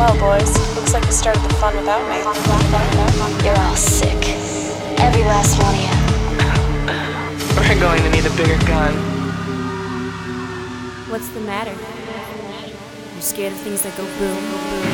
Well, boys, looks like you started the fun without me. You're all sick. Every last one of you. We're going to need a bigger gun. What's the matter? You scared of things that go boom?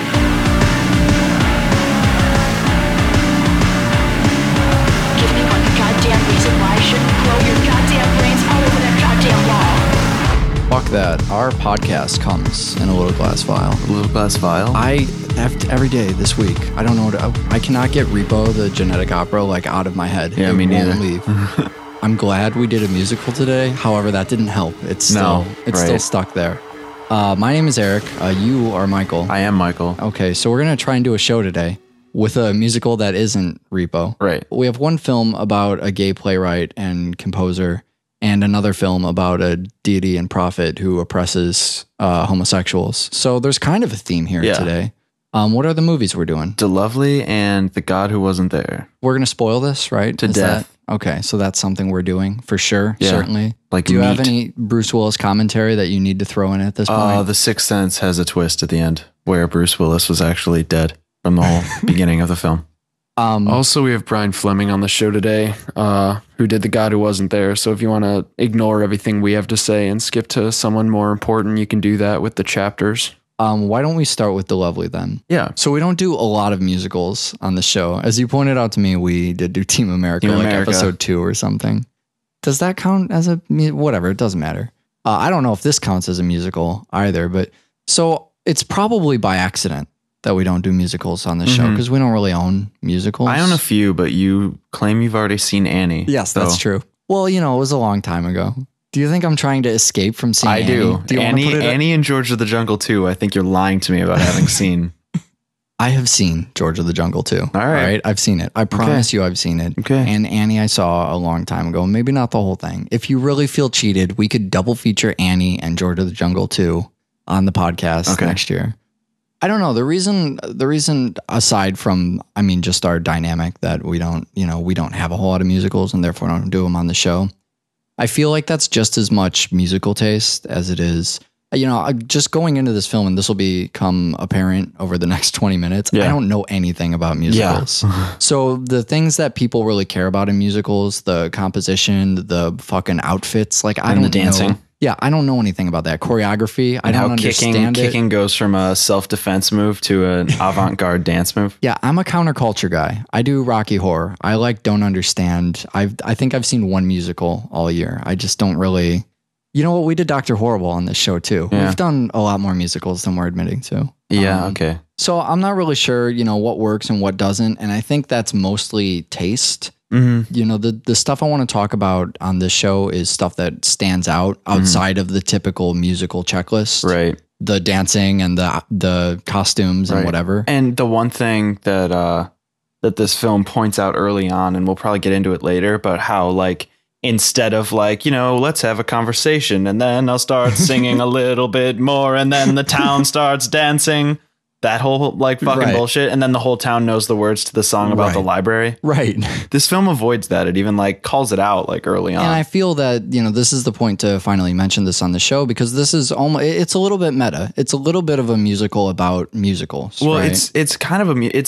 Give me one goddamn reason why I shouldn't blow your goddamn brains all over that goddamn wall. Fuck that. Our podcast comes in a little glass vial. A little glass vial? I have to, every day this week. I don't know what I cannot get Repo, the genetic opera, like out of my head. Yeah, me neither. Leave. I'm glad we did a musical today. However, that didn't help. It's still still stuck there. My name is Eric. You are Michael. I am Michael. Okay, so we're gonna try and do a show today with a musical that isn't Repo. Right. We have one film about a gay playwright and composer, and another film about a deity and prophet who oppresses homosexuals. So there's kind of a theme here today. What are the movies we're doing? DeLovely and The God Who Wasn't There. We're going to spoil this, right? To death. Okay, so that's something we're doing for sure, certainly. Like Do you have meat. any Bruce Willis commentary that you need to throw in at this point? The Sixth Sense has a twist at the end where Bruce Willis was actually dead from the whole beginning of the film. Also, we have Brian Fleming on the show today, who did The God Who Wasn't There. So if you want to ignore everything we have to say and skip to someone more important, you can do that with the chapters. Why don't we start with DeLovely then? Yeah. So we don't do a lot of musicals on the show. As you pointed out to me, we did do Team America, episode 2 or something. Does that count as a whatever? It doesn't matter. I don't know if this counts as a musical either, but so it's probably by accident that we don't do musicals on the show because we don't really own musicals. I own a few, but you claim you've already seen Annie. Yes, that's true. Well, it was a long time ago. Do you think I'm trying to escape from seeing Annie? I do. Do you want to put it Annie and George of the Jungle 2, I think you're lying to me about having seen. I have seen George of the Jungle 2. All right. I've seen it. I promise you I've seen it. Okay. And Annie I saw a long time ago. Maybe not the whole thing. If you really feel cheated, we could double feature Annie and George of the Jungle 2 on the podcast next year. I don't know. The reason aside from, just our dynamic that we don't have a whole lot of musicals and therefore don't do them on the show. I feel like that's just as much musical taste as it is, just going into this film, and this will become apparent over the next 20 minutes. I don't know anything about musicals. Yeah. So the things that people really care about in musicals, the composition, the fucking outfits, I don't the dancing. know. Yeah, I don't know anything about that. Choreography, I don't understand it. Kicking goes from a self-defense move to an avant-garde dance move. Yeah, I'm a counterculture guy. I do Rocky Horror. I don't understand. I think I've seen one musical all year. I just don't really. You know what? We did Dr. Horrible on this show too. Yeah. We've done a lot more musicals than we're admitting to. Yeah, okay. So I'm not really sure, what works and what doesn't. And I think that's mostly taste. Mm-hmm. The stuff I want to talk about on this show is stuff that stands out outside of the typical musical checklist. Right. The dancing and the costumes and whatever. And the one thing that this film points out early on, and we'll probably get into it later, but how instead of let's have a conversation and then I'll start singing a little bit more and then the town starts dancing. That whole fucking bullshit. And then the whole town knows the words to the song about the library. Right. This film avoids that. It even calls it out early on. And I feel that, this is the point to finally mention this on the show because this is almost, it's a little bit meta. It's a little bit of a musical about musicals. Well, right? it's kind of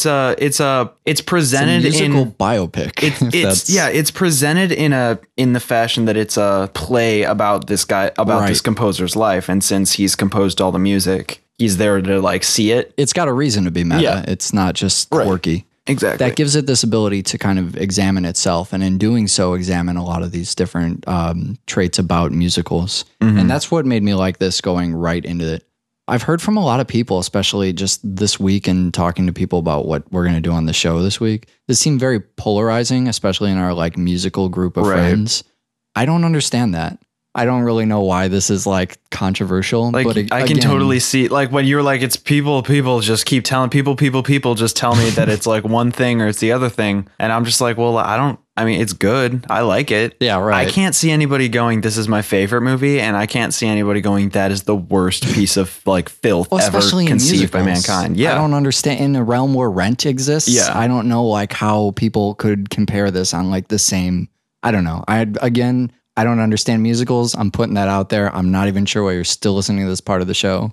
it's presented it's a musical in biopic. It's presented in the fashion that it's a play about this guy, about this composer's life. And since he's composed all the music, he's there to see it. It's got a reason to be meta. Yeah. It's not just quirky. Exactly. That gives it this ability to kind of examine itself. And in doing so, examine a lot of these different traits about musicals. Mm-hmm. And that's what made me like this going right into it. I've heard from a lot of people, especially just this week and talking to people about what we're going to do on the show this week. This seemed very polarizing, especially in our musical group of friends. I don't understand that. I don't really know why this is controversial. But I can totally see when you're it's people just keep telling people just tell me that it's one thing or it's the other thing. And I'm just well, it's good. I like it. Yeah, right. I can't see anybody going, this is my favorite movie. And I can't see anybody going, that is the worst piece of filth ever conceived by mankind. Yeah. I don't understand in a realm where Rent exists. Yeah. I don't know how people could compare this on the same, I don't know. I don't understand musicals. I'm putting that out there. I'm not even sure why you're still listening to this part of the show.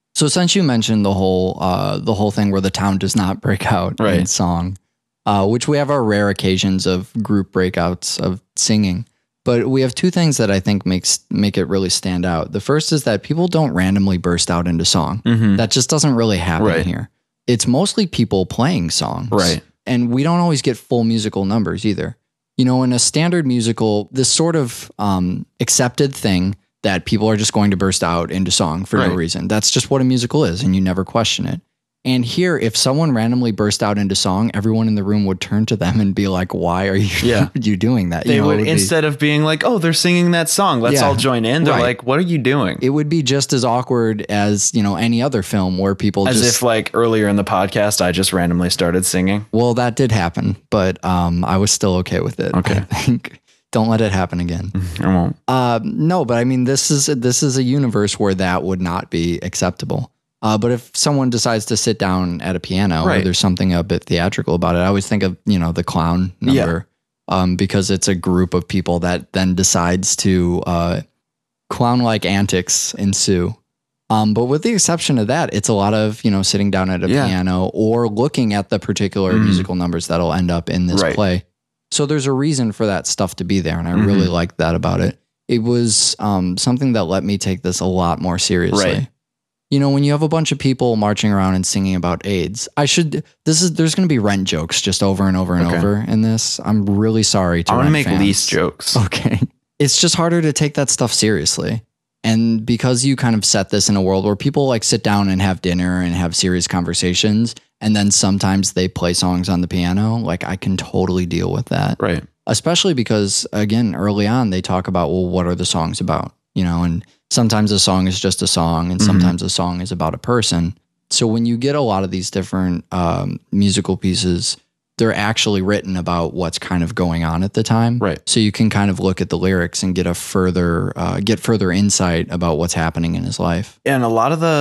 So since you mentioned the whole thing where the town does not break out in song, which we have our rare occasions of group breakouts of singing, but we have two things that I think make it really stand out. The first is that people don't randomly burst out into song. That just doesn't really happen here. It's mostly people playing songs. Right. And we don't always get full musical numbers either. You know, in a standard musical, this sort of accepted thing that people are just going to burst out into song for no reason. That's just what a musical is, and you never question it. And here, if someone randomly burst out into song, everyone in the room would turn to them and be like, why are you you doing that? They would, instead of being like, oh, they're singing that song, let's all join in. They're like, what are you doing? It would be just as awkward as, you know, any other film where people as if like earlier in the podcast, I just randomly started singing. Well, that did happen, but I was still okay with it. Okay. I think don't let it happen again. I won't. No, but I mean, this is a universe where that would not be acceptable. But if someone decides to sit down at a piano or there's something a bit theatrical about it, I always think of, you know, the clown number, because it's a group of people that then decides to clown-like antics ensue. But with the exception of that, it's a lot of, you know, sitting down at a piano or looking at the particular musical numbers that'll end up in this play. So there's a reason for that stuff to be there. And I really liked that about it. It was something that let me take this a lot more seriously. Right. You know, when you have a bunch of people marching around and singing about AIDS, there's going to be Rent jokes just over and over and over in this. I'm really sorry to I want to make fans. least jokes. Okay. It's just harder to take that stuff seriously. And because you kind of set this in a world where people like sit down and have dinner and have serious conversations, and then sometimes they play songs on the piano, like I can totally deal with that. Right. Especially because, again, early on, they talk about, well, what are the songs about? You know, and sometimes a song is just a song and sometimes a song is about a person. So when you get a lot of these different musical pieces, they're actually written about what's kind of going on at the time. Right. So you can kind of look at the lyrics and get a further insight about what's happening in his life. And a lot of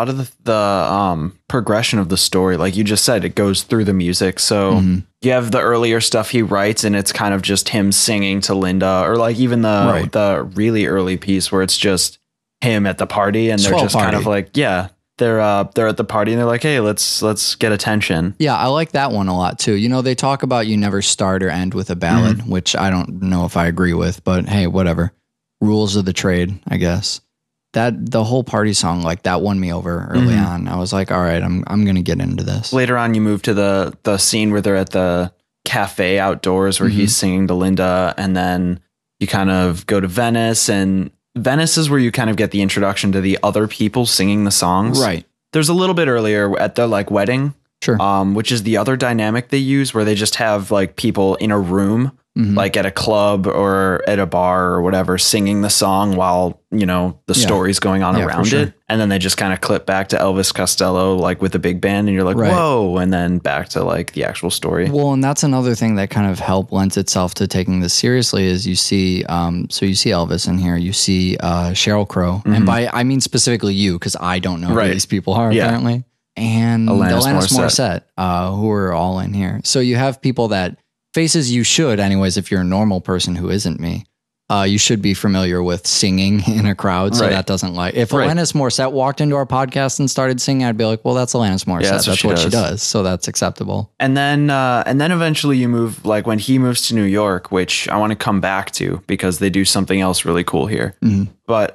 the progression of the story, like you just said, it goes through the music. So you have the earlier stuff he writes and it's kind of just him singing to Linda, or like even the really early piece where it's just him at the party and they're just kind of like, they're at the party and they're like, hey, let's get attention. Yeah, I like that one a lot too. You know, they talk about you never start or end with a ballad, which I don't know if I agree with, but hey, whatever. Rules of the trade, I guess. That the whole party song, like that won me over early on. I was like, all right, I'm gonna get into this. Later on, you move to the scene where they're at the cafe outdoors where he's singing to Linda, and then you kind of go to Venice, and Venice is where you kind of get the introduction to the other people singing the songs. Right. There's a little bit earlier at their like wedding, which is the other dynamic they use where they just have like people in a room, like at a club or at a bar or whatever, singing the song while, you know, the story's going on around it. And then they just kind of clip back to Elvis Costello, like with a big band, and you're like, whoa. And then back to like the actual story. Well, and that's another thing that kind of lends itself to taking this seriously is you see, so you see Elvis in here, you see Sheryl Crow. And by, I mean specifically you, because I don't know who these people are apparently. And Alanis Morissette, who are all in here. So you have people that faces you should, anyways, if you're a normal person who isn't me, you should be familiar with singing in a crowd. So that doesn't like, if Alanis Morissette walked into our podcast and started singing, I'd be like, well, that's Alanis Morissette. Yeah, that's what she does. So that's acceptable. And then eventually you move, like when he moves to New York, which I want to come back to because they do something else really cool here. But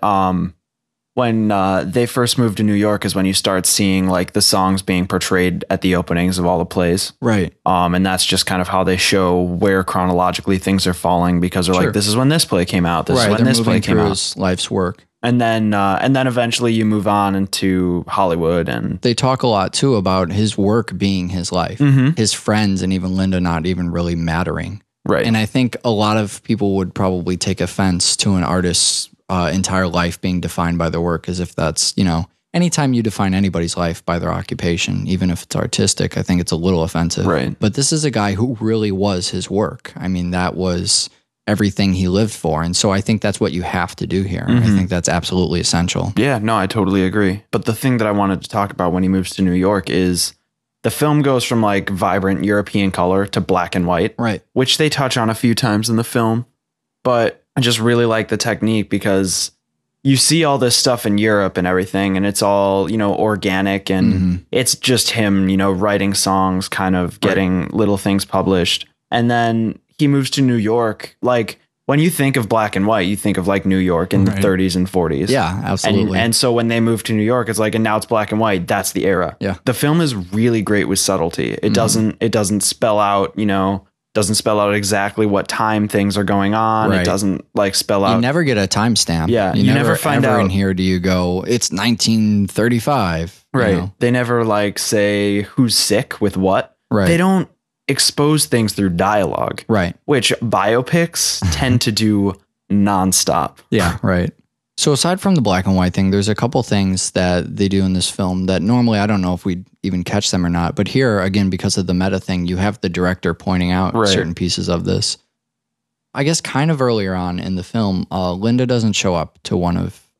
when they first moved to New York is when you start seeing like the songs being portrayed at the openings of all the plays. Right. And that's just kind of how they show where chronologically things are falling, because they're like, this is when this play came out. This is when this play came out. Life's work. And then eventually you move on into Hollywood, and they talk a lot too about his work being his life, his friends, and even Linda not even really mattering. Right. And I think a lot of people would probably take offense to an artist's entire life being defined by their work, as if that's, you know, anytime you define anybody's life by their occupation, even if it's artistic, I think it's a little offensive. Right. But this is a guy who really was his work. I mean, that was everything he lived for. And so I think that's what you have to do here. I think that's absolutely essential. Yeah, no, I totally agree. But the thing that I wanted to talk about when he moves to New York is the film goes from like vibrant European color to black and white. Right. Which they touch on a few times in the film. But I just really like the technique because you see all this stuff in Europe and everything, and it's all, you know, organic, and it's just him, you know, writing songs, kind of getting little things published. And then he moves to New York. Like, when you think of black and white, you think of like New York in the 30s and 40s. Yeah, absolutely. And so when they move to New York, it's like, and now it's black and white. That's the era. Yeah. The film is really great with subtlety. It doesn't spell out, you know, doesn't spell out exactly what time things are going on. It doesn't like spell out. You never get a timestamp. Yeah. You never find ever out in here. Do you go, it's 1935. Right. You know? They never like say who's sick with what. Right. They don't expose things through dialogue. Right. Which biopics tend to do nonstop. Yeah. Right. So aside from the black and white thing, there's a couple things that they do in this film that normally I don't know if we'd even catch them or not. But here, again, because of the meta thing, you have the director pointing out certain pieces of this. I guess kind of earlier on in the film, Linda doesn't show up to one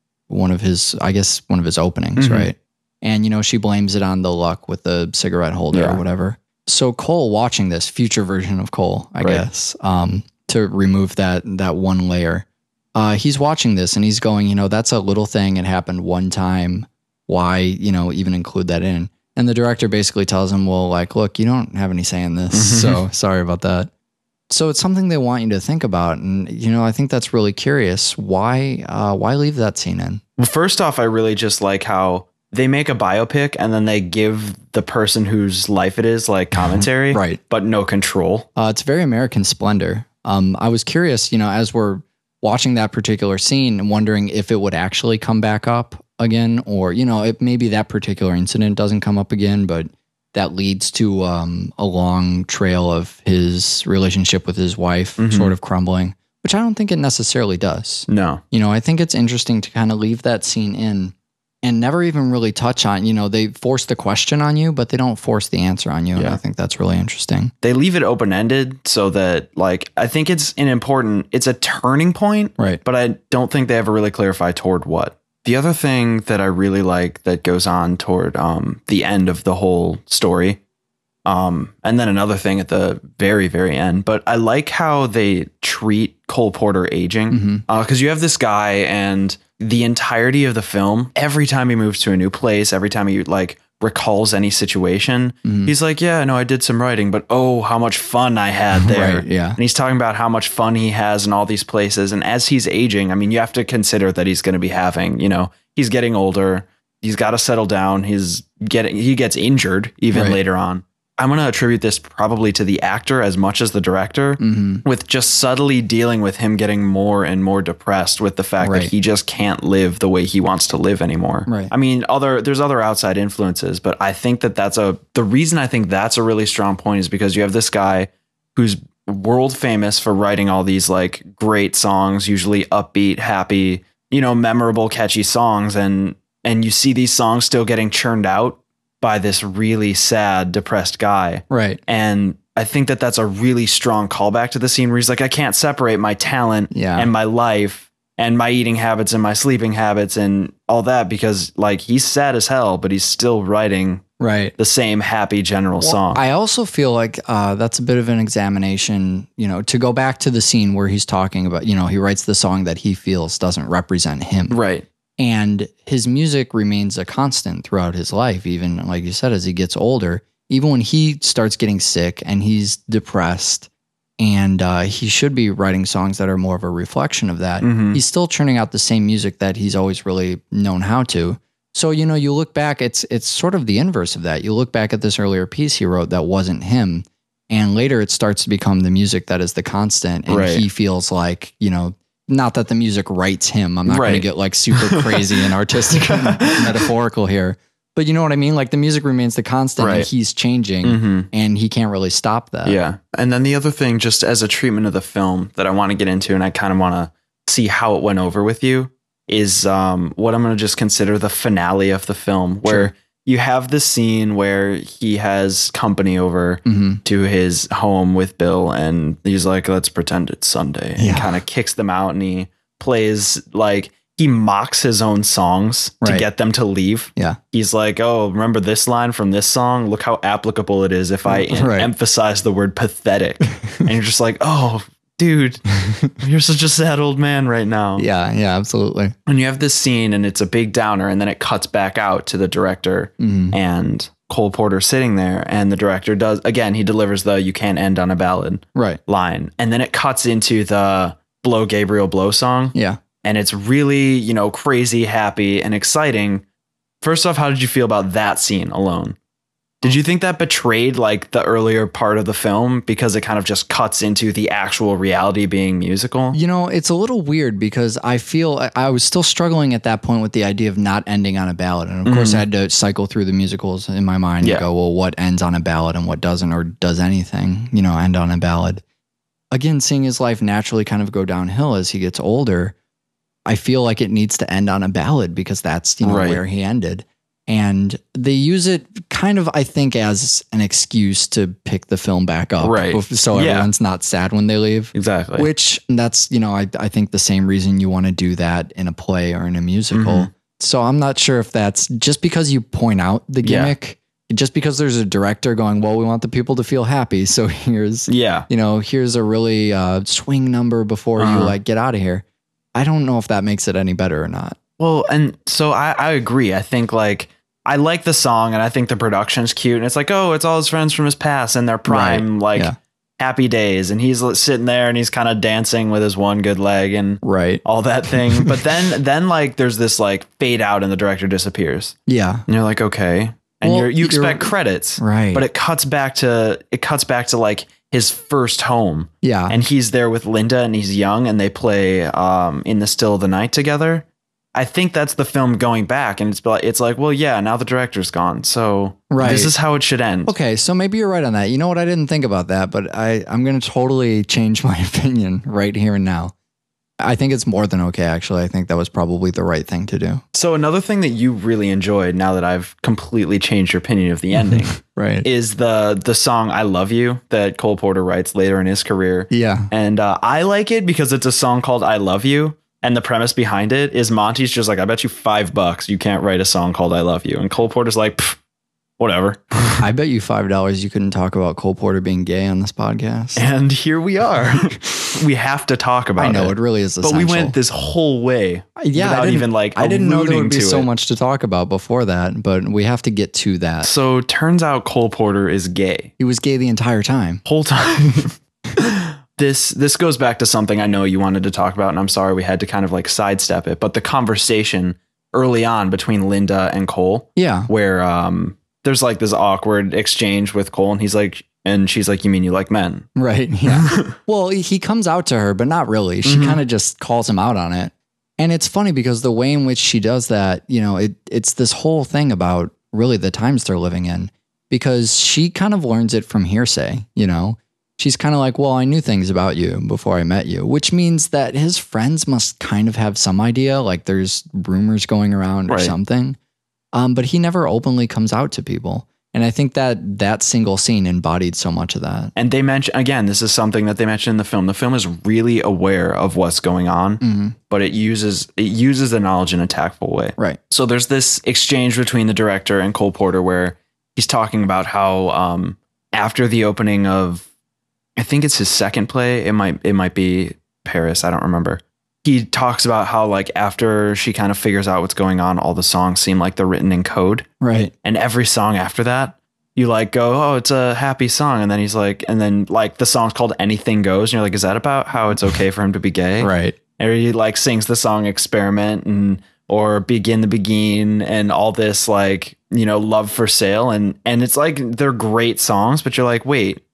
of his openings, right? And, you know, she blames it on the luck with the cigarette holder or whatever. So Cole watching this, future version of Cole, I guess, to remove that one layer, he's watching this and he's going, you know, that's a little thing. It happened one time. Why, you know, even include that in? And the director basically tells him, well, like, look, you don't have any say in this. So sorry about that. So it's something they want you to think about. And, you know, I think that's really curious. Why leave that scene in? Well, first off, I really just like how they make a biopic and then they give the person whose life it is like commentary, right? But no control. It's very American Splendor. I was curious, you know, as we're watching that particular scene and wondering if it would actually come back up again, or, you know, maybe that particular incident doesn't come up again, but that leads to a long trail of his relationship with his wife sort of crumbling, which I don't think it necessarily does. No. You know, I think it's interesting to kind of leave that scene in and never even really touch on, you know, they force the question on you, but they don't force the answer on you. And I think that's really interesting. They leave it open-ended so that, like, I think it's a turning point, right? But I don't think they ever really clarify toward what. The other thing that I really like that goes on toward the end of the whole story, and then another thing at the very, very end, but I like how they treat Cole Porter aging, because you have this guy and the entirety of the film, every time he moves to a new place, every time he like recalls any situation, he's like, yeah, no, I did some writing, but oh, how much fun I had there. Right, yeah. And he's talking about how much fun he has in all these places. And as he's aging, I mean, you have to consider that he's going to be having, you know, he's getting older. He's got to settle down. He gets injured even later on. I'm going to attribute this probably to the actor as much as the director, with just subtly dealing with him getting more and more depressed with the fact that he just can't live the way he wants to live anymore. Right. I mean, there's other outside influences, but I think the reason I think that's a really strong point is because you have this guy who's world famous for writing all these like great songs, usually upbeat, happy, you know, memorable, catchy songs. And you see these songs still getting churned out by this really sad, depressed guy. Right. And I think that that's a really strong callback to the scene where he's like, I can't separate my talent and my life and my eating habits and my sleeping habits and all that, because like he's sad as hell, but he's still writing the same happy general song. I also feel like that's a bit of an examination, you know, to go back to the scene where he's talking about, you know, he writes the song that he feels doesn't represent him. Right. And his music remains a constant throughout his life, even like you said, as he gets older, even when he starts getting sick and he's depressed and he should be writing songs that are more of a reflection of that. He's still churning out the same music that he's always really known how to. So, you know, you look back, it's sort of the inverse of that. You look back at this earlier piece he wrote that wasn't him. And later it starts to become the music that is the constant. And he feels like, you know, not that the music writes him. I'm not going to get like super crazy and artistic and metaphorical here. But you know what I mean? Like the music remains the constant and he's changing and he can't really stop that. Yeah. And then the other thing, just as a treatment of the film that I want to get into, and I kind of want to see how it went over with you, is what I'm going to just consider the finale of the film, where you have this scene where he has company over to his home with Bill, and he's like, let's pretend it's Sunday. And he kind of kicks them out, and he plays like, he mocks his own songs to get them to leave. Yeah. He's like, oh, remember this line from this song? Look how applicable it is if I emphasize the word pathetic. And you're just like, oh, dude, you're such a sad old man right now. Yeah, absolutely. And you have this scene and it's a big downer, and then it cuts back out to the director and Cole Porter sitting there, and the director he delivers the "you can't end on a ballad" line, and then it cuts into the "Blow Gabriel Blow" song. Yeah. And it's really, crazy, happy, and exciting. First off, how did you feel about that scene alone? Did you think that betrayed like the earlier part of the film because it kind of just cuts into the actual reality being musical? It's a little weird because I feel I was still struggling at that point with the idea of not ending on a ballad. And of course I had to cycle through the musicals in my mind and go, well, what ends on a ballad and what doesn't, or does anything, end on a ballad? Again, seeing his life naturally kind of go downhill as he gets older, I feel like it needs to end on a ballad because that's, where he ended. And they use it kind of, I think, as an excuse to pick the film back up. Right. So everyone's not sad when they leave. Exactly. Which that's, I think the same reason you want to do that in a play or in a musical. So I'm not sure if that's just because you point out the gimmick, just because there's a director going, well, we want the people to feel happy. So here's, here's a really swing number before you get out of here. I don't know if that makes it any better or not. Well, and so I agree. I think I like the song and I think the production's cute, and it's like, oh, it's all his friends from his past and their prime, happy days. And he's sitting there and he's kind of dancing with his one good leg and all that thing. But then there's this fade out and the director disappears. Yeah. And you're like, okay. And you expect credits. Right. But it cuts back to his first home. Yeah. And he's there with Linda and he's young and they play In the Still of the Night together. I think that's the film going back, and it's like, well, yeah, now the director's gone, so this is how it should end. Okay, so maybe you're right on that. You know what? I didn't think about that, but I'm going to totally change my opinion right here and now. I think it's more than okay, actually. I think that was probably the right thing to do. So another thing that you really enjoyed, now that I've completely changed your opinion of the ending, is the song "I Love You" that Cole Porter writes later in his career. Yeah, and I like it because it's a song called "I Love You." And the premise behind it is Monty's just like, I bet you $5 you can't write a song called "I Love You." And Cole Porter's like, whatever. I bet you $5 you couldn't talk about Cole Porter being gay on this podcast. And here we are. We have to talk about it. I know, it really is essential. But we went this whole way without even I didn't know there would be so much to talk about before that, but we have to get to that. So turns out Cole Porter is gay. He was gay the entire time. Whole time. This goes back to something I know you wanted to talk about, and I'm sorry we had to kind of sidestep it, but the conversation early on between Linda and Cole. Yeah. Where there's this awkward exchange with Cole, and he's like, and she's like, "You mean you like men?" Right. Yeah. Well, he comes out to her, but not really. She kind of just calls him out on it. And it's funny because the way in which she does that, it's this whole thing about really the times they're living in, because she kind of learns it from hearsay, She's kind of like, well, I knew things about you before I met you, which means that his friends must kind of have some idea, like there's rumors going around or something. But he never openly comes out to people. And I think that single scene embodied so much of that. And they mention, again, this is something that they mentioned in the film. The film is really aware of what's going on, but it uses the knowledge in a tactful way. Right. So there's this exchange between the director and Cole Porter where he's talking about how after the opening of, I think it's his second play. It might be Paris. I don't remember. He talks about how after she kind of figures out what's going on, all the songs seem like they're written in code. Right. And every song after that, you go, oh, it's a happy song. And then he's like, the song's called "Anything Goes." And you're like, is that about how it's okay for him to be gay? Right. And he sings the song "Experiment" or "Begin the Begin" and all this "Love for Sale." And it's they're great sonlike but you're like, wait.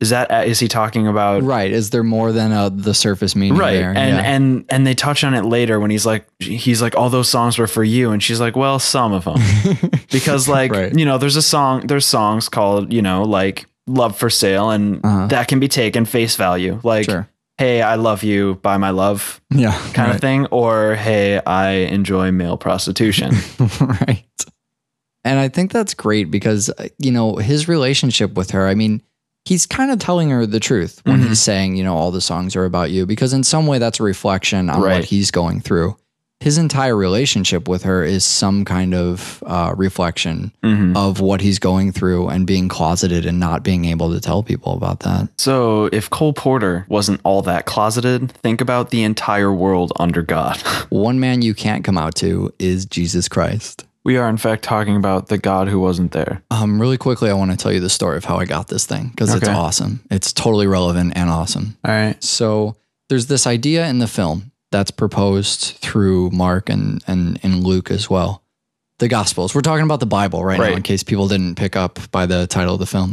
Is he talking about? Right. Is there more than the surface meaning there? And they touch on it later when he's like, all those songs were for you. And she's like, well, some of them, because there's songs called, "Love for Sale." And that can be taken face value. Hey, I love you, buy my love. Yeah. Kind of thing. Or, hey, I enjoy male prostitution. Right. And I think that's great because, his relationship with her, he's kind of telling her the truth when he's saying, all the songs are about you, because in some way that's a reflection on what he's going through. his entire relationship with her is some kind of reflection of what he's going through and being closeted and not being able to tell people about that. So if Cole Porter wasn't all that closeted, think about the entire world under God. One man you can't come out to is Jesus Christ. We are, in fact, talking about the God who wasn't there. Really quickly, I want to tell you the story of how I got this thing because it's awesome. It's totally relevant and awesome. All right. So there's this idea in the film that's proposed through Mark and Luke as well. The Gospels. We're talking about the Bible right now, in case people didn't pick up by the title of the film.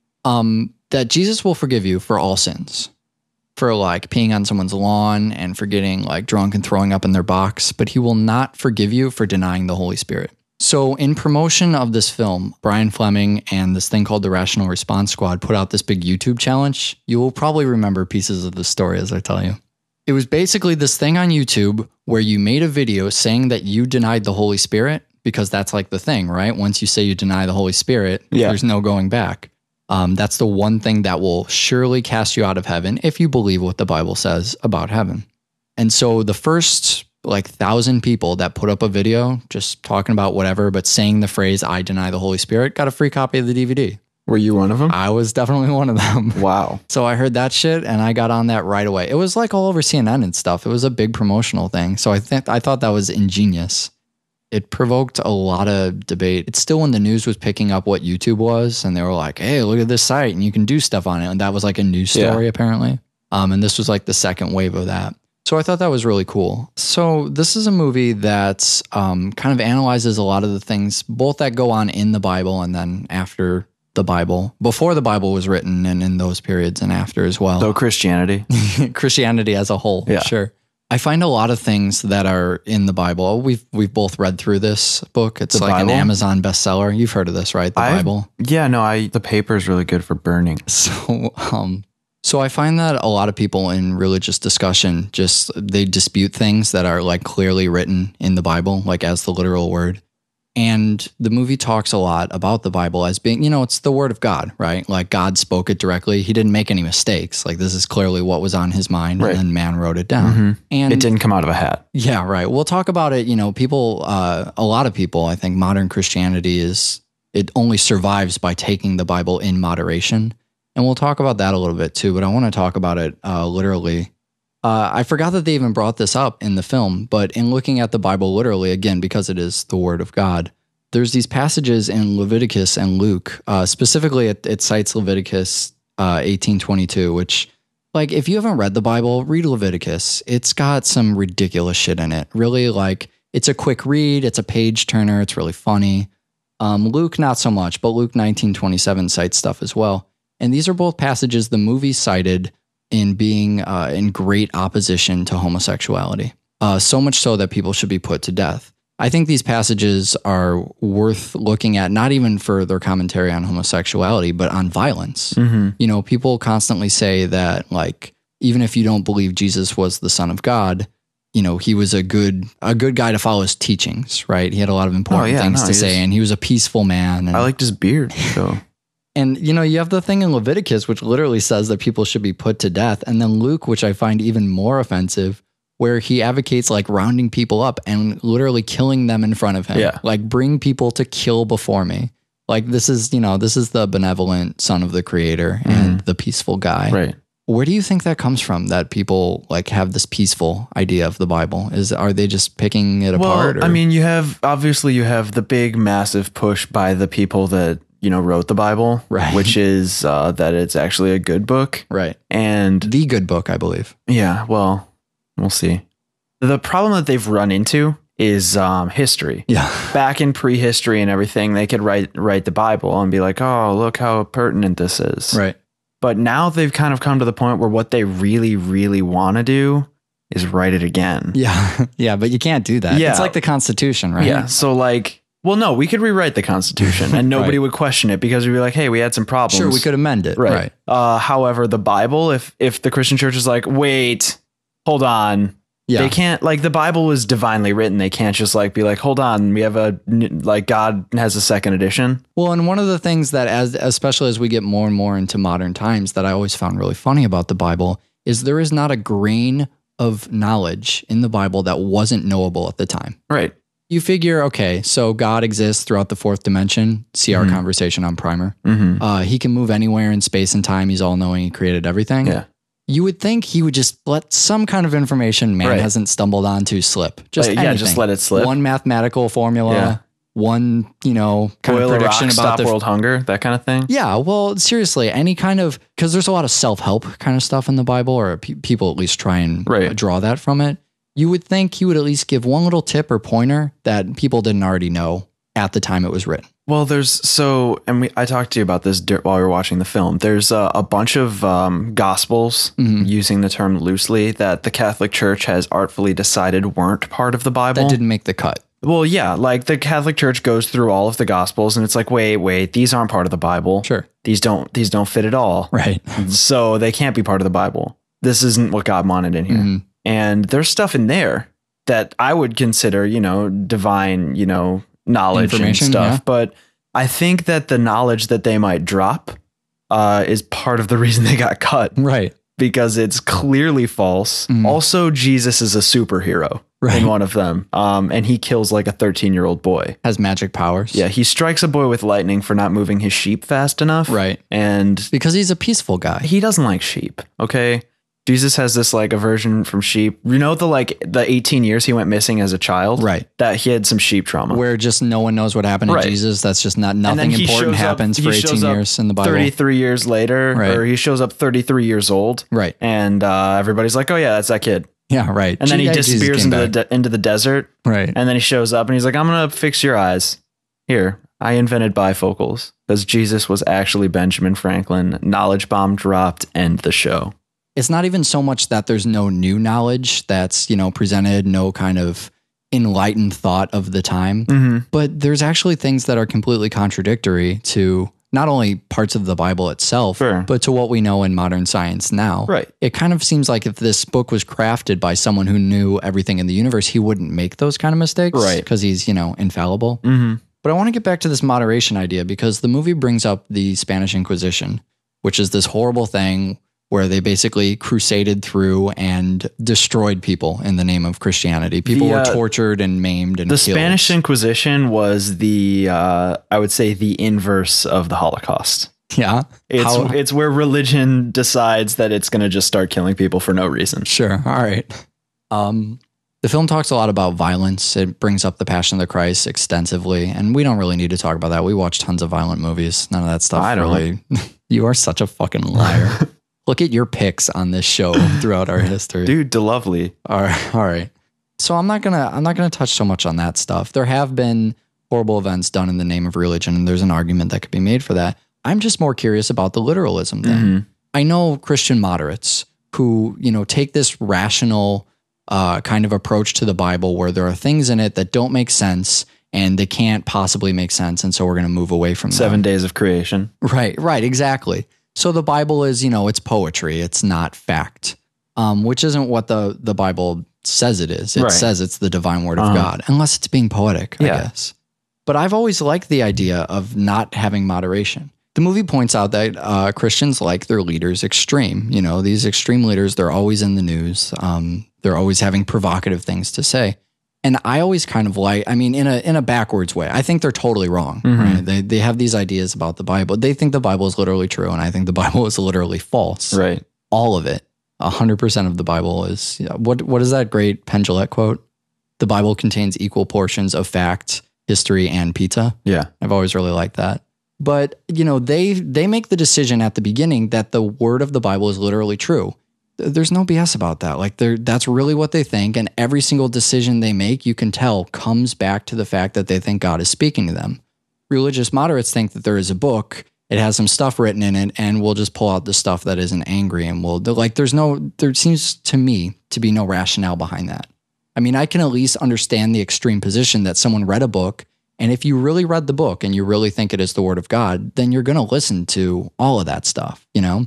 That Jesus will forgive you for all sins. For like peeing on someone's lawn and for getting like drunk and throwing up in their box, but he will not forgive you for denying the Holy Spirit. So in promotion of this film, Brian Fleming and this thing called the Rational Response Squad put out this big YouTube challenge. You will probably remember pieces of the story as I tell you. It was basically this thing on YouTube where you made a video saying that you denied the Holy Spirit, because that's like the thing, right? Once you say you deny the Holy Spirit, there's no going back. That's the one thing that will surely cast you out of heaven if you believe what the Bible says about heaven. And so the first 1,000 people that put up a video just talking about whatever, but saying the phrase, I deny the Holy Spirit, got a free copy of the DVD. Were you one of them? I was definitely one of them. Wow. So I heard that shit and I got on that right away. It was like all over CNN and stuff. It was a big promotional thing. So I thought that was ingenious. It provoked a lot of debate. It's still when the news was picking up what YouTube was and they were like, hey, look at this site and you can do stuff on it. And that was like a news story apparently. And this was like the second wave of that. So I thought that was really cool. So this is a movie that kind of analyzes a lot of the things, both that go on in the Bible and then after the Bible, before the Bible was written and in those periods and after as well. So Christianity. Christianity as a whole, sure. I find a lot of things that are in the Bible. We've both read through this book. It's like an Amazon bestseller. You've heard of this, right? The Bible. Yeah, no, the paper is really good for burning. So I find that a lot of people in religious discussion they dispute things that are like clearly written in the Bible, like as the literal word. And the movie talks a lot about the Bible as being, it's the word of God, right? Like God spoke it directly. He didn't make any mistakes. Like this is clearly what was on his mind and then man wrote it down. And it didn't come out of a hat. Yeah, right. We'll talk about it. People, a lot of people, I think modern Christianity it only survives by taking the Bible in moderation. And we'll talk about that a little bit too, but I want to talk about it literally. I forgot that they even brought this up in the film, but in looking at the Bible literally, again, because it is the Word of God, there's these passages in Leviticus and Luke, specifically it cites Leviticus 18:22, which, like, if you haven't read the Bible, read Leviticus. It's got some ridiculous shit in it. Really, like, it's a quick read, it's a page turner, it's really funny. Luke, not so much, but Luke 19:27 cites stuff as well. And these are both passages the movie cited in being in great opposition to homosexuality. So much so that people should be put to death. I think these passages are worth looking at, not even for their commentary on homosexuality, but on violence. People constantly say that, like, even if you don't believe Jesus was the Son of God, he was a good guy to follow his teachings, right? He had a lot of important things to say, and he was a peaceful man. And, I liked his beard, so... And, you have the thing in Leviticus, which literally says that people should be put to death. And then Luke, which I find even more offensive, where he advocates like rounding people up and literally killing them in front of him. Yeah. Like, bring people to kill before me. Like, this is the benevolent son of the creator and the peaceful guy. Right. Where do you think that comes from, that people like have this peaceful idea of the Bible? Are they just picking it apart? Well, I mean, you have the big, massive push by the people that, wrote the Bible, right? Which is that it's actually a good book. Right. And the good book, I believe. Yeah, well, we'll see. The problem that they've run into is history. Yeah. Back in prehistory and everything, they could write the Bible and be like, oh, look how pertinent this is. Right. But now they've kind of come to the point where what they really, really want to do is write it again. Yeah. Yeah, but you can't do that. Yeah. It's like the Constitution, right? Yeah. So like... Well, no, we could rewrite the Constitution and nobody would question it because we'd be like, hey, we had some problems. Sure, we could amend it. Right. However, the Bible, if the Christian church is like, wait, hold on. Yeah. They can't, like, the Bible was divinely written. They can't just like be like, hold on, we have God has a second edition. Well, and one of the things that especially as we get more and more into modern times that I always found really funny about the Bible is there is not a grain of knowledge in the Bible that wasn't knowable at the time. Right. You figure, okay, so God exists throughout the fourth dimension. See our conversation on Primer. He can move anywhere in space and time. He's all-knowing. He created everything. Yeah. You would think he would just let some kind of information man hasn't stumbled onto slip. Just anything. Just let it slip. One mathematical formula, one, kind Boil of prediction a rock, about stop world hunger, that kind of thing. Yeah, well, seriously, any kind of, because there's a lot of self-help kind of stuff in the Bible, or people at least try and draw that from it. You would think he would at least give one little tip or pointer that people didn't already know at the time it was written. Well, I talked to you about this while we were watching the film. There's a bunch of gospels, using the term loosely, that the Catholic Church has artfully decided weren't part of the Bible. That didn't make the cut. Well, yeah, like the Catholic Church goes through all of the gospels and it's like, wait, these aren't part of the Bible. Sure. These don't fit at all. Right. So they can't be part of the Bible. This isn't what God wanted in here. And there's stuff in there that I would consider, divine, knowledge and stuff. Yeah. But I think that the knowledge that they might drop is part of the reason they got cut. Right. Because it's clearly false. Also, Jesus is a superhero in one of them. And he kills like a 13-year-old boy. Has magic powers. Yeah, he strikes a boy with lightning for not moving his sheep fast enough. Right. And because he's a peaceful guy. He doesn't like sheep, okay? Jesus has this like aversion from sheep. The 18 years he went missing as a child. Right. That he had some sheep trauma. Where just no one knows what happened to Jesus. That's just nothing important happens for 18 years in the Bible. 33 years later, or he shows up 33 years old. Right. And everybody's like, oh yeah, that's that kid. Yeah, right. And then he disappears into the desert. Right. And then he shows up and he's like, I'm going to fix your eyes. Here, I invented bifocals because Jesus was actually Benjamin Franklin. Knowledge bomb dropped, end the show. It's not even so much that there's no new knowledge that's, presented, no kind of enlightened thought of the time, but there's actually things that are completely contradictory to not only parts of the Bible itself, but to what we know in modern science now. Right. It kind of seems like if this book was crafted by someone who knew everything in the universe, he wouldn't make those kind of mistakes. Right. Because he's, infallible. But I want to get back to this moderation idea because the movie brings up the Spanish Inquisition, which is this horrible thing where they basically crusaded through and destroyed people in the name of Christianity. People were tortured and maimed and killed. The Spanish Inquisition was I would say the inverse of the Holocaust. Yeah. It's where religion decides that it's going to just start killing people for no reason. Sure. All right. The film talks a lot about violence. It brings up the Passion of the Christ extensively, and we don't really need to talk about that. We watch tons of violent movies. None of that stuff. You are such a fucking liar. Look at your picks on this show throughout our history. Dude, DeLovely. All right. So I'm not gonna touch so much on that stuff. There have been horrible events done in the name of religion, and there's an argument that could be made for that. I'm just more curious about the literalism thing. I know Christian moderates who, take this rational kind of approach to the Bible where there are things in it that don't make sense and they can't possibly make sense, and so we're going to move away from 7 days of creation. Right, exactly. So the Bible is, it's poetry. It's not fact, which isn't what the Bible says it is. It says it's the divine word of God, unless it's being poetic, I guess. But I've always liked the idea of not having moderation. The movie points out that Christians like their leaders extreme. These extreme leaders, they're always in the news. They're always having provocative things to say. And I always kind of in a backwards way, I think they're totally wrong. Right? They have these ideas about the Bible. They think the Bible is literally true, and I think the Bible is literally false. Right. All of it. 100% of the Bible is, what is that great Penn Jillette quote? The Bible contains equal portions of fact, history, and pizza. Yeah. I've always really liked that. But, they make the decision at the beginning that the word of the Bible is literally true. There's no BS about that. That's really what they think. And every single decision they make, you can tell, comes back to the fact that they think God is speaking to them. Religious moderates think that there is a book, it has some stuff written in it, and we'll just pull out the stuff that isn't angry. And there seems to me to be no rationale behind that. I can at least understand the extreme position that someone read a book, and if you really read the book and you really think it is the word of God, then you're going to listen to all of that stuff,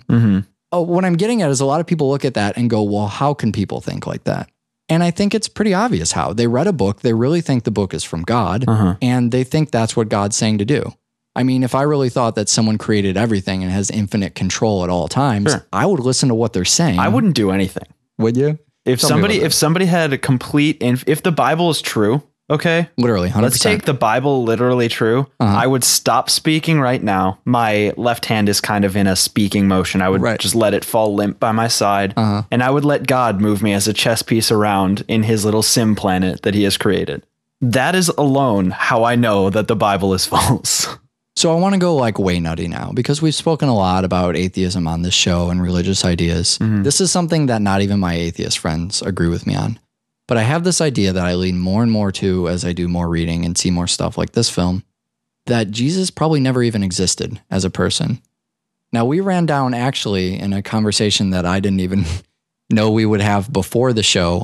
What I'm getting at is a lot of people look at that and go, well, how can people think like that? And I think it's pretty obvious how. They read a book, they really think the book is from God, and they think that's what God's saying to do. If I really thought that someone created everything and has infinite control at all times, I would listen to what they're saying. I wouldn't do anything. Would you? If somebody had a complete, if the Bible is true, okay, literally 100%. Let's take the Bible literally true. I would stop speaking right now. My left hand is kind of in a speaking motion. I would just let it fall limp by my side, and I would let God move me as a chess piece around in his little sim planet that he has created. That is alone how I know that the Bible is false. So I want to go like way nutty now, because we've spoken a lot about atheism on this show and religious ideas. This is something that not even my atheist friends agree with me on. But I have this idea that I lean more and more to as I do more reading and see more stuff like this film, that Jesus probably never even existed as a person. Now, we ran down actually in a conversation that I didn't even know we would have before the show,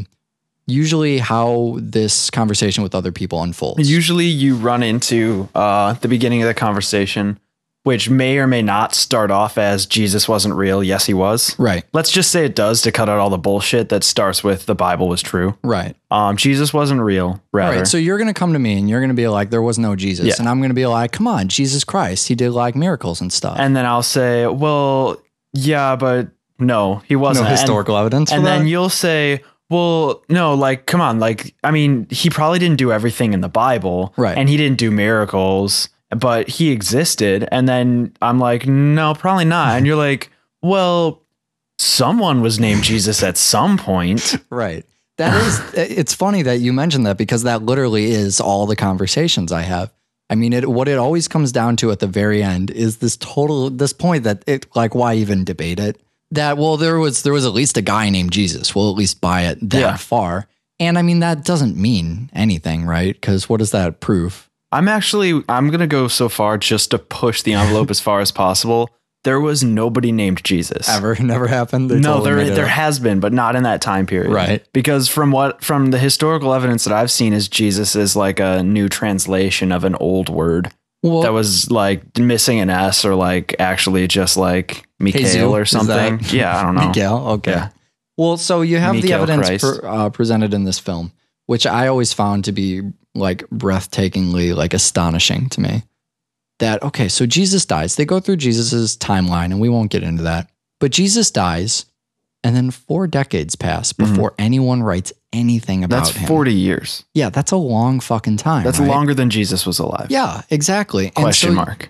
usually how this conversation with other people unfolds. Usually you run into the beginning of the conversation, which may or may not start off as Jesus wasn't real. Yes, he was. Right. Let's just say it does to cut out all the bullshit that starts with the Bible was true. Right. Jesus wasn't real, rather. Right. So you're going to come to me and you're going to be like, there was no Jesus. Yeah. And I'm going to be like, come on, Jesus Christ. He did like miracles and stuff. And then I'll say, well, yeah, but no, he wasn't. No historical evidence for And that? then you'll say, well, no, like, come on. Like, I mean, he probably didn't do everything in the Bible. Right. And he didn't do miracles, but he existed. And then I'm like, no, probably not. And you're like, well, someone was named Jesus at some point. Right. That is, it's funny that you mentioned that, because that literally is all the conversations I have. I mean, what it always comes down to at the very end is this point that it, like, why even debate it? That, well, there was at least a guy named Jesus. We'll at least buy it that far. And I mean, that doesn't mean anything, right? Because what does that prove? I'm going to go so far just to push the envelope as far as possible. There was nobody named Jesus. Ever? Never happened? They No, totally made it there up. has been, but not in that time period. Right. Because from the historical evidence that I've seen is Jesus is like a new translation of an old word. Well, That was like missing an S, or like actually just like Mikhail Jesus, or is something. that- Yeah, I don't know. Miguel? Okay. Yeah. Well, so you have the Miguel evidence Christ. presented in this film, which I always found to be like breathtakingly like astonishing to me. That, okay, so Jesus dies. They go through Jesus's timeline, and we won't get into that. But Jesus dies, and then 4 decades pass before anyone writes anything about That's him. 40 years. Yeah, that's a long fucking time. That's right? longer than Jesus was alive. Yeah, exactly. And Question mark.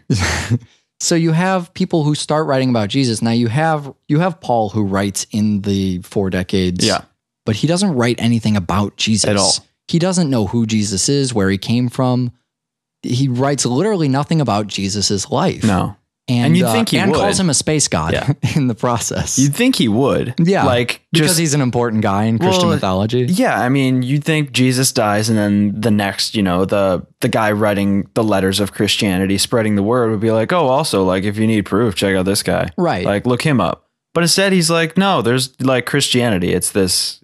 So you have people who start writing about Jesus. Now you have Paul, who writes in the 4 decades. Yeah. But he doesn't write anything about Jesus At all. He doesn't know who Jesus is, where he came from. He writes literally nothing about Jesus's life. No. And, And you'd think he and would. calls him a space god Yeah. in the process. You'd think he would. Yeah, Like, because just, he's an important guy in Christian mythology. Yeah, I mean, you'd think Jesus dies, and then the next, the guy writing the letters of Christianity, spreading the word, would be like, oh, also, like, if you need proof, check out this guy. Right. Like, look him up. But instead, he's like, no, there's like Christianity. It's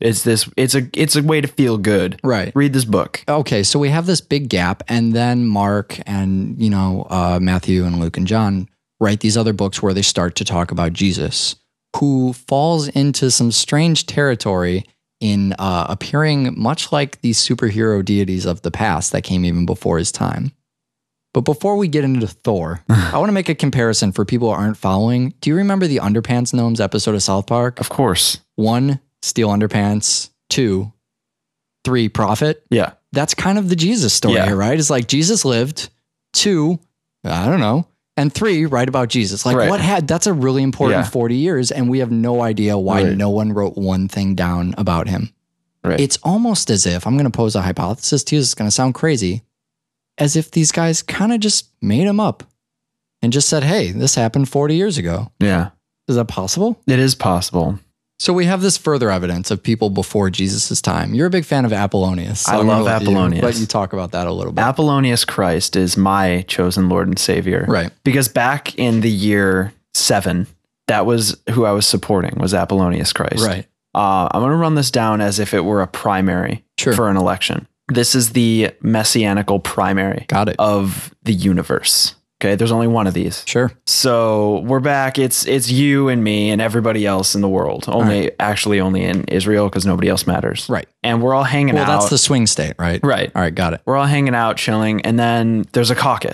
a way to feel good. Right. Read this book. Okay, so we have this big gap, and then Mark and Matthew and Luke and John write these other books where they start to talk about Jesus, who falls into some strange territory in appearing much like these superhero deities of the past that came even before his time. But before we get into Thor, I want to make a comparison for people who aren't following. Do you remember the Underpants Gnomes episode of South Park? Of course. 1, steal underpants. 2, 3, profit. Yeah. That's kind of the Jesus story Yeah. here, right? It's like Jesus lived. 2, I don't know. And 3, write about Jesus. Like Right. that's a really important Yeah. 40 years. And we have no idea why Right. no one wrote one thing down about him. Right. It's almost as if, I'm going to pose a hypothesis to you, it's going to sound crazy, as if these guys kind of just made him up and just said, hey, this happened 40 years ago. Yeah. Is that possible? It is possible. So we have this further evidence of people before Jesus' time. You're a big fan of Apollonius. So I I'm gonna love let Apollonius. Let you talk about that a little bit. Apollonius Christ is my chosen Lord and Savior. Right. Because back in the year 7, that was who I was supporting, was Apollonius Christ. Right. I'm going to run this down as if it were a primary Sure. for an election. This is the messianical primary Got it. of the universe. Okay, there's only one of these. Sure. So we're back. It's you and me and everybody else in the world. Only in Israel, because nobody else matters. Right. And we're all hanging out. Well, that's the swing state, right? Right. All right, got it. We're all hanging out, chilling, and then there's a caucus.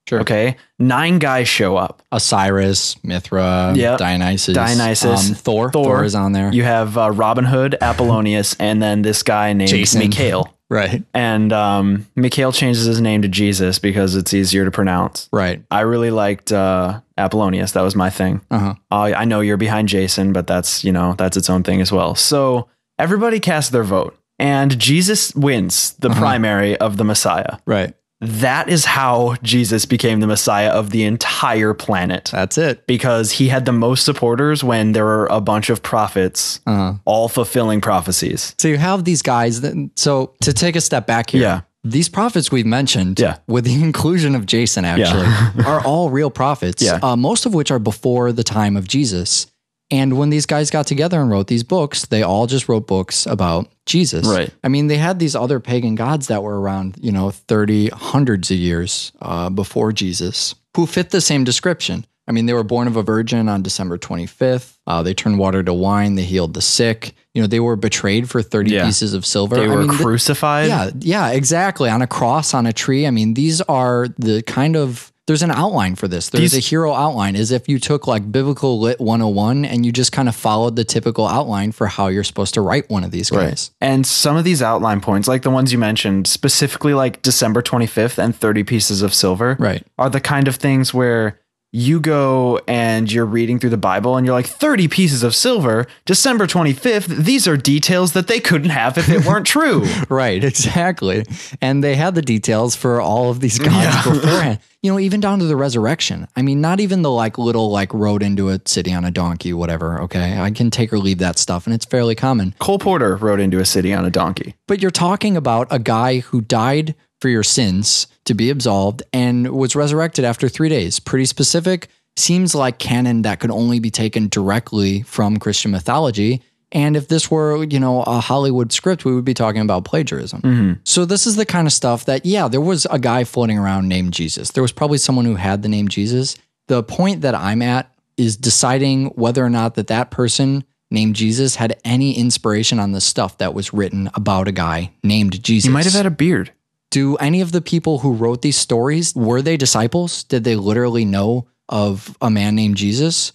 Sure. Okay. 9 guys show up. Osiris, Mithra, Yep. Dionysus. Thor. Thor is on there. You have Robin Hood, Apollonius, and then this guy named Jason. Mikhail. Right. And Mikhail changes his name to Jesus because it's easier to pronounce. Right. I really liked Apollonius. That was my thing. I know you're behind Jason, but that's its own thing as well. So everybody casts their vote, and Jesus wins the primary of the Messiah. Right. That is how Jesus became the Messiah of the entire planet. That's it. Because he had the most supporters when there were a bunch of prophets all fulfilling prophecies. So you have these guys so to take a step back here, these prophets we've mentioned, with the inclusion of Jason actually, are all real prophets, most of which are before the time of Jesus. And when these guys got together and wrote these books, they all just wrote books about Jesus. Right. I mean, they had these other pagan gods that were around, 30, hundreds of years before Jesus, who fit the same description. I mean, they were born of a virgin on December 25th. They turned water to wine. They healed the sick. They were betrayed for 30 pieces of silver. They were crucified. Yeah, exactly. On a cross, on a tree. I mean, these are the kind of... There's an outline for this. There's a hero outline, as if you took like Biblical Lit 101 and you just kind of followed the typical outline for how you're supposed to write one of these guys. Right. And some of these outline points, like the ones you mentioned, specifically like December 25th and 30 pieces of silver, are the kind of things where you go and you're reading through the Bible and you're like, 30 pieces of silver, December 25th, these are details that they couldn't have if it weren't true. Right, exactly. And they had the details for all of these gods beforehand. Even down to the resurrection. I mean, not even the little rode into a city on a donkey, whatever. Okay. I can take or leave that stuff. And it's fairly common. Cole Porter rode into a city on a donkey. But you're talking about a guy who died for your sins to be absolved and was resurrected after 3 days. Pretty specific. Seems like canon that could only be taken directly from Christian mythology. And if this were, a Hollywood script, we would be talking about plagiarism. So this is the kind of stuff that, there was a guy floating around named Jesus. There was probably someone who had the name Jesus. The point that I'm at is deciding whether or not that person named Jesus had any inspiration on the stuff that was written about a guy named Jesus. He might have had a beard. Do any of the people who wrote these stories, were they disciples? Did they literally know of a man named Jesus?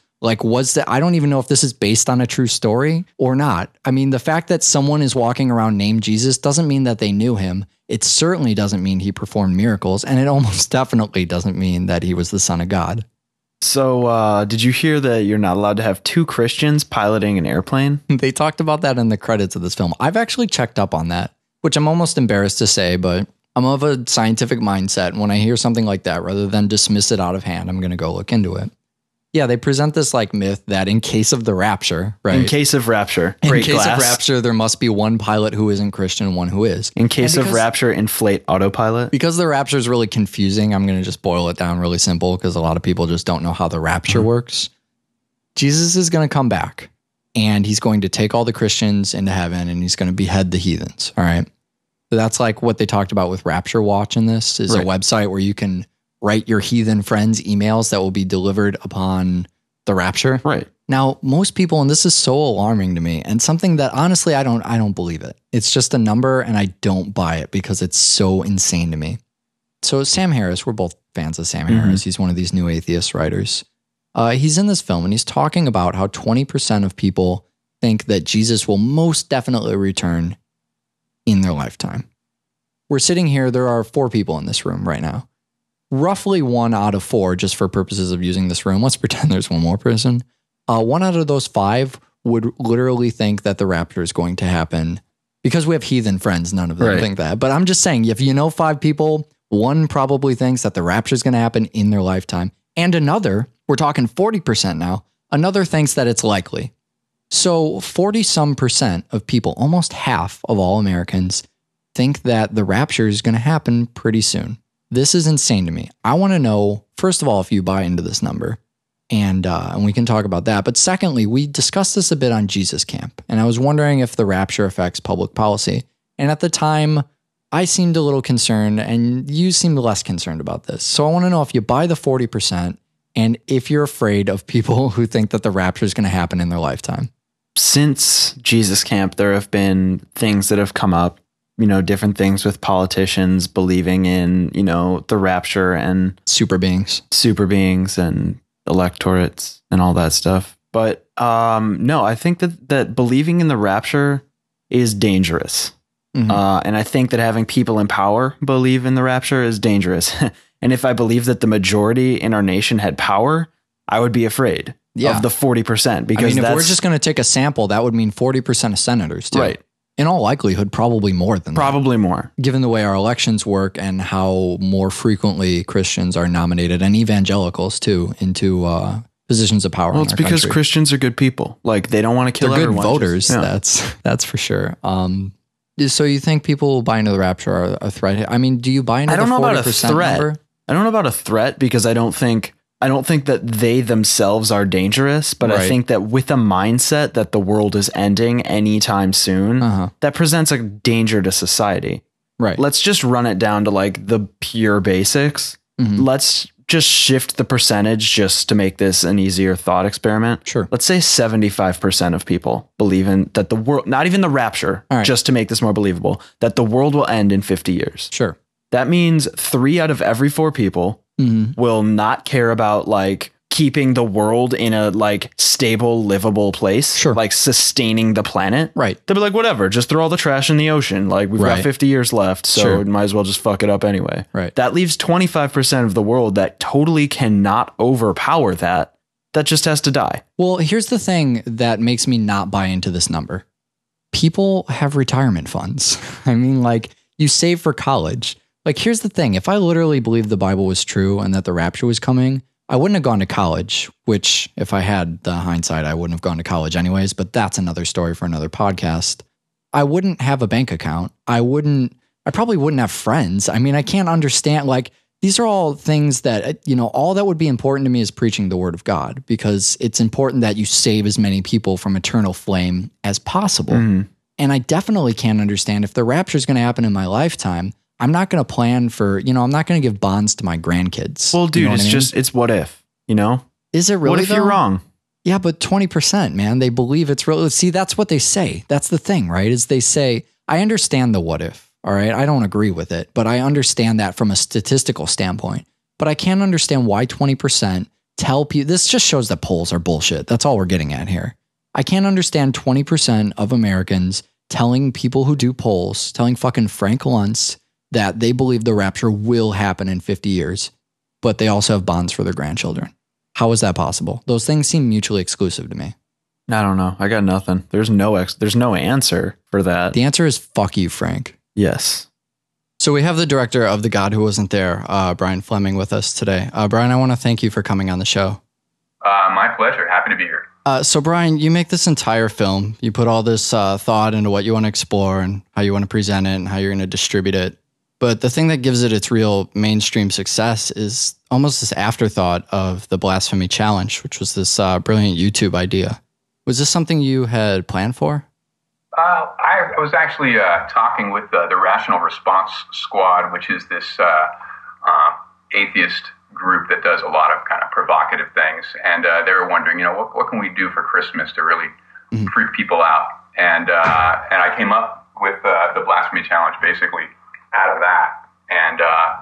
I don't even know if this is based on a true story or not. I mean, the fact that someone is walking around named Jesus doesn't mean that they knew him. It certainly doesn't mean he performed miracles. And it almost definitely doesn't mean that he was the Son of God. So did you hear that you're not allowed to have 2 Christians piloting an airplane? They talked about that in the credits of this film. I've actually checked up on that, which I'm almost embarrassed to say, but I'm of a scientific mindset. And when I hear something like that, rather than dismiss it out of hand, I'm going to go look into it. Yeah, they present this myth that in case of the rapture, right? In case of rapture, of rapture, there must be one pilot who isn't Christian and one who is. In case of rapture, inflate autopilot. Because the rapture is really confusing, I'm going to just boil it down really simple because a lot of people just don't know how the rapture works. Jesus is going to come back and he's going to take all the Christians into heaven and he's going to behead the heathens. All right. So that's what they talked about with Rapture Watch in this is a website where you can write your heathen friends emails that will be delivered upon the rapture. Right. Now, most people, and this is so alarming to me, and something that honestly, I don't believe it. It's just a number and I don't buy it because it's so insane to me. So Sam Harris, we're both fans of Sam Harris. He's one of these new atheist writers. He's in this film and he's talking about how 20% of people think that Jesus will most definitely return in their lifetime. We're sitting here, there are 4 people in this room right now. Roughly 1 out of 4, just for purposes of using this room, let's pretend there's one more person. 1 out of those 5 would literally think that the rapture is going to happen. Because we have heathen friends, none of them think that. But I'm just saying, if 5 people, 1 probably thinks that the rapture is going to happen in their lifetime. And another, we're talking 40% now, another thinks that it's likely. So 40-some% of people, almost half of all Americans, think that the rapture is going to happen pretty soon. This is insane to me. I want to know, first of all, if you buy into this number, and we can talk about that. But secondly, we discussed this a bit on Jesus Camp, and I was wondering if the rapture affects public policy. And at the time, I seemed a little concerned, and you seemed less concerned about this. So I want to know if you buy the 40%, and if you're afraid of people who think that the rapture is going to happen in their lifetime. Since Jesus Camp, there have been things that have come up different things with politicians believing in, the rapture and super beings and electorates and all that stuff. But no, I think that believing in the rapture is dangerous. Mm-hmm. And I think that having people in power believe in the rapture is dangerous. And if I believe that the majority in our nation had power, I would be afraid of the 40%. Because if we're just going to take a sample, that would mean 40% of senators, too. Right. In all likelihood, probably more than that. Probably more. Given the way our elections work and how more frequently Christians are nominated, and evangelicals, too, into positions of power. Well, it's because Christians are good people. Like, they don't want to kill everyone. They're good voters. That's for sure. So you think people will buy into the rapture are a threat? I mean, do you buy into the 40% number? I don't know about a threat, because I don't think that they themselves are dangerous, but I think that with a mindset that the world is ending anytime soon, that presents a danger to society. Right. Let's just run it down to like the pure basics. Mm-hmm. Let's just shift the percentage just to make this an easier thought experiment. Sure. Let's say 75% of people believe in that the world, not even the rapture, just to make this more believable, that the world will end in 50 years. Sure. That means 3 out of every 4 people will not care about like keeping the world in a like stable, livable place. Sure. Like sustaining the planet. Right. They'll be like, whatever, just throw all the trash in the ocean. Like we've got 50 years left, so might as well just fuck it up anyway. Right. That leaves 25% of the world that totally cannot overpower that just has to die. Well, here's the thing that makes me not buy into this number. People have retirement funds. I mean, like, you save for college. Like, here's the thing. If I literally believed the Bible was true and that the rapture was coming, I wouldn't have gone to college, which if I had the hindsight, I wouldn't have gone to college anyways, but that's another story for another podcast. I wouldn't have a bank account. I probably wouldn't have friends. I mean, I can't understand, like, these are all things that, all that would be important to me is preaching the word of God, because it's important that you save as many people from eternal flame as possible. Mm-hmm. And I definitely can't understand if the rapture is going to happen in my lifetime. I'm not going to plan for, I'm not going to give bonds to my grandkids. Well, dude, it's what if, Is it really? What if you're wrong? Yeah, but 20%, man, they believe it's real. See, that's what they say. That's the thing, right? Is they say, I understand the what if, all right? I don't agree with it, but I understand that from a statistical standpoint. But I can't understand why 20% tell people, this just shows that polls are bullshit. That's all we're getting at here. I can't understand 20% of Americans telling people who do polls, telling fucking Frank Luntz that they believe the rapture will happen in 50 years, but they also have bonds for their grandchildren. How is that possible? Those things seem mutually exclusive to me. I don't know. I got nothing. There's no answer for that. The answer is fuck you, Frank. Yes. So we have the director of The God Who Wasn't There, Brian Fleming, with us today. Brian, I want to thank you for coming on the show. My pleasure. Happy to be here. So Brian, you make this entire film. You put all this thought into what you want to explore and how you want to present it and how you're going to distribute it. But the thing that gives it its real mainstream success is almost this afterthought of the Blasphemy Challenge, which was this brilliant YouTube idea. Was this something you had planned for? I was actually talking with the Rational Response Squad, which is this atheist group that does a lot of kind of provocative things. And they were wondering, what can we do for Christmas to really freak people out? And I came up with the Blasphemy Challenge basically out of that. And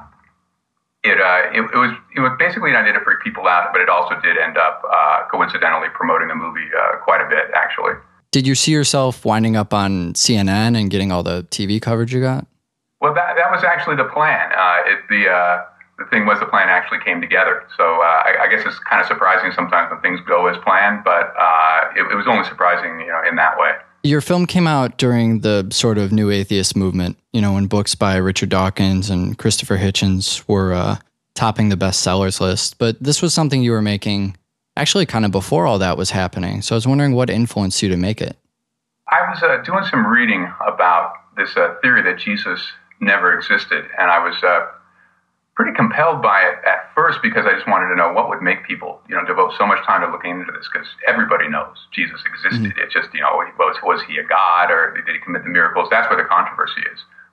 it was basically an idea to freak people out, but it also did end up coincidentally promoting the movie quite a bit, actually. Did you see yourself winding up on CNN and getting all the TV coverage you got? Well, that was actually the plan. The thing was the plan actually came together. So I guess it's kind of surprising sometimes when things go as planned, but it was only surprising, in that way. Your film came out during the sort of new atheist movement, when books by Richard Dawkins and Christopher Hitchens were topping the bestsellers list. But this was something you were making actually kind of before all that was happening. So I was wondering what influenced you to make it. I was doing some reading about this theory that Jesus never existed, and I was pretty compelled by it at first because I just wanted to know what would make people, devote so much time to looking into this, because everybody knows Jesus existed. It's just, was he a god, or did he commit the miracles? That's where the controversy is.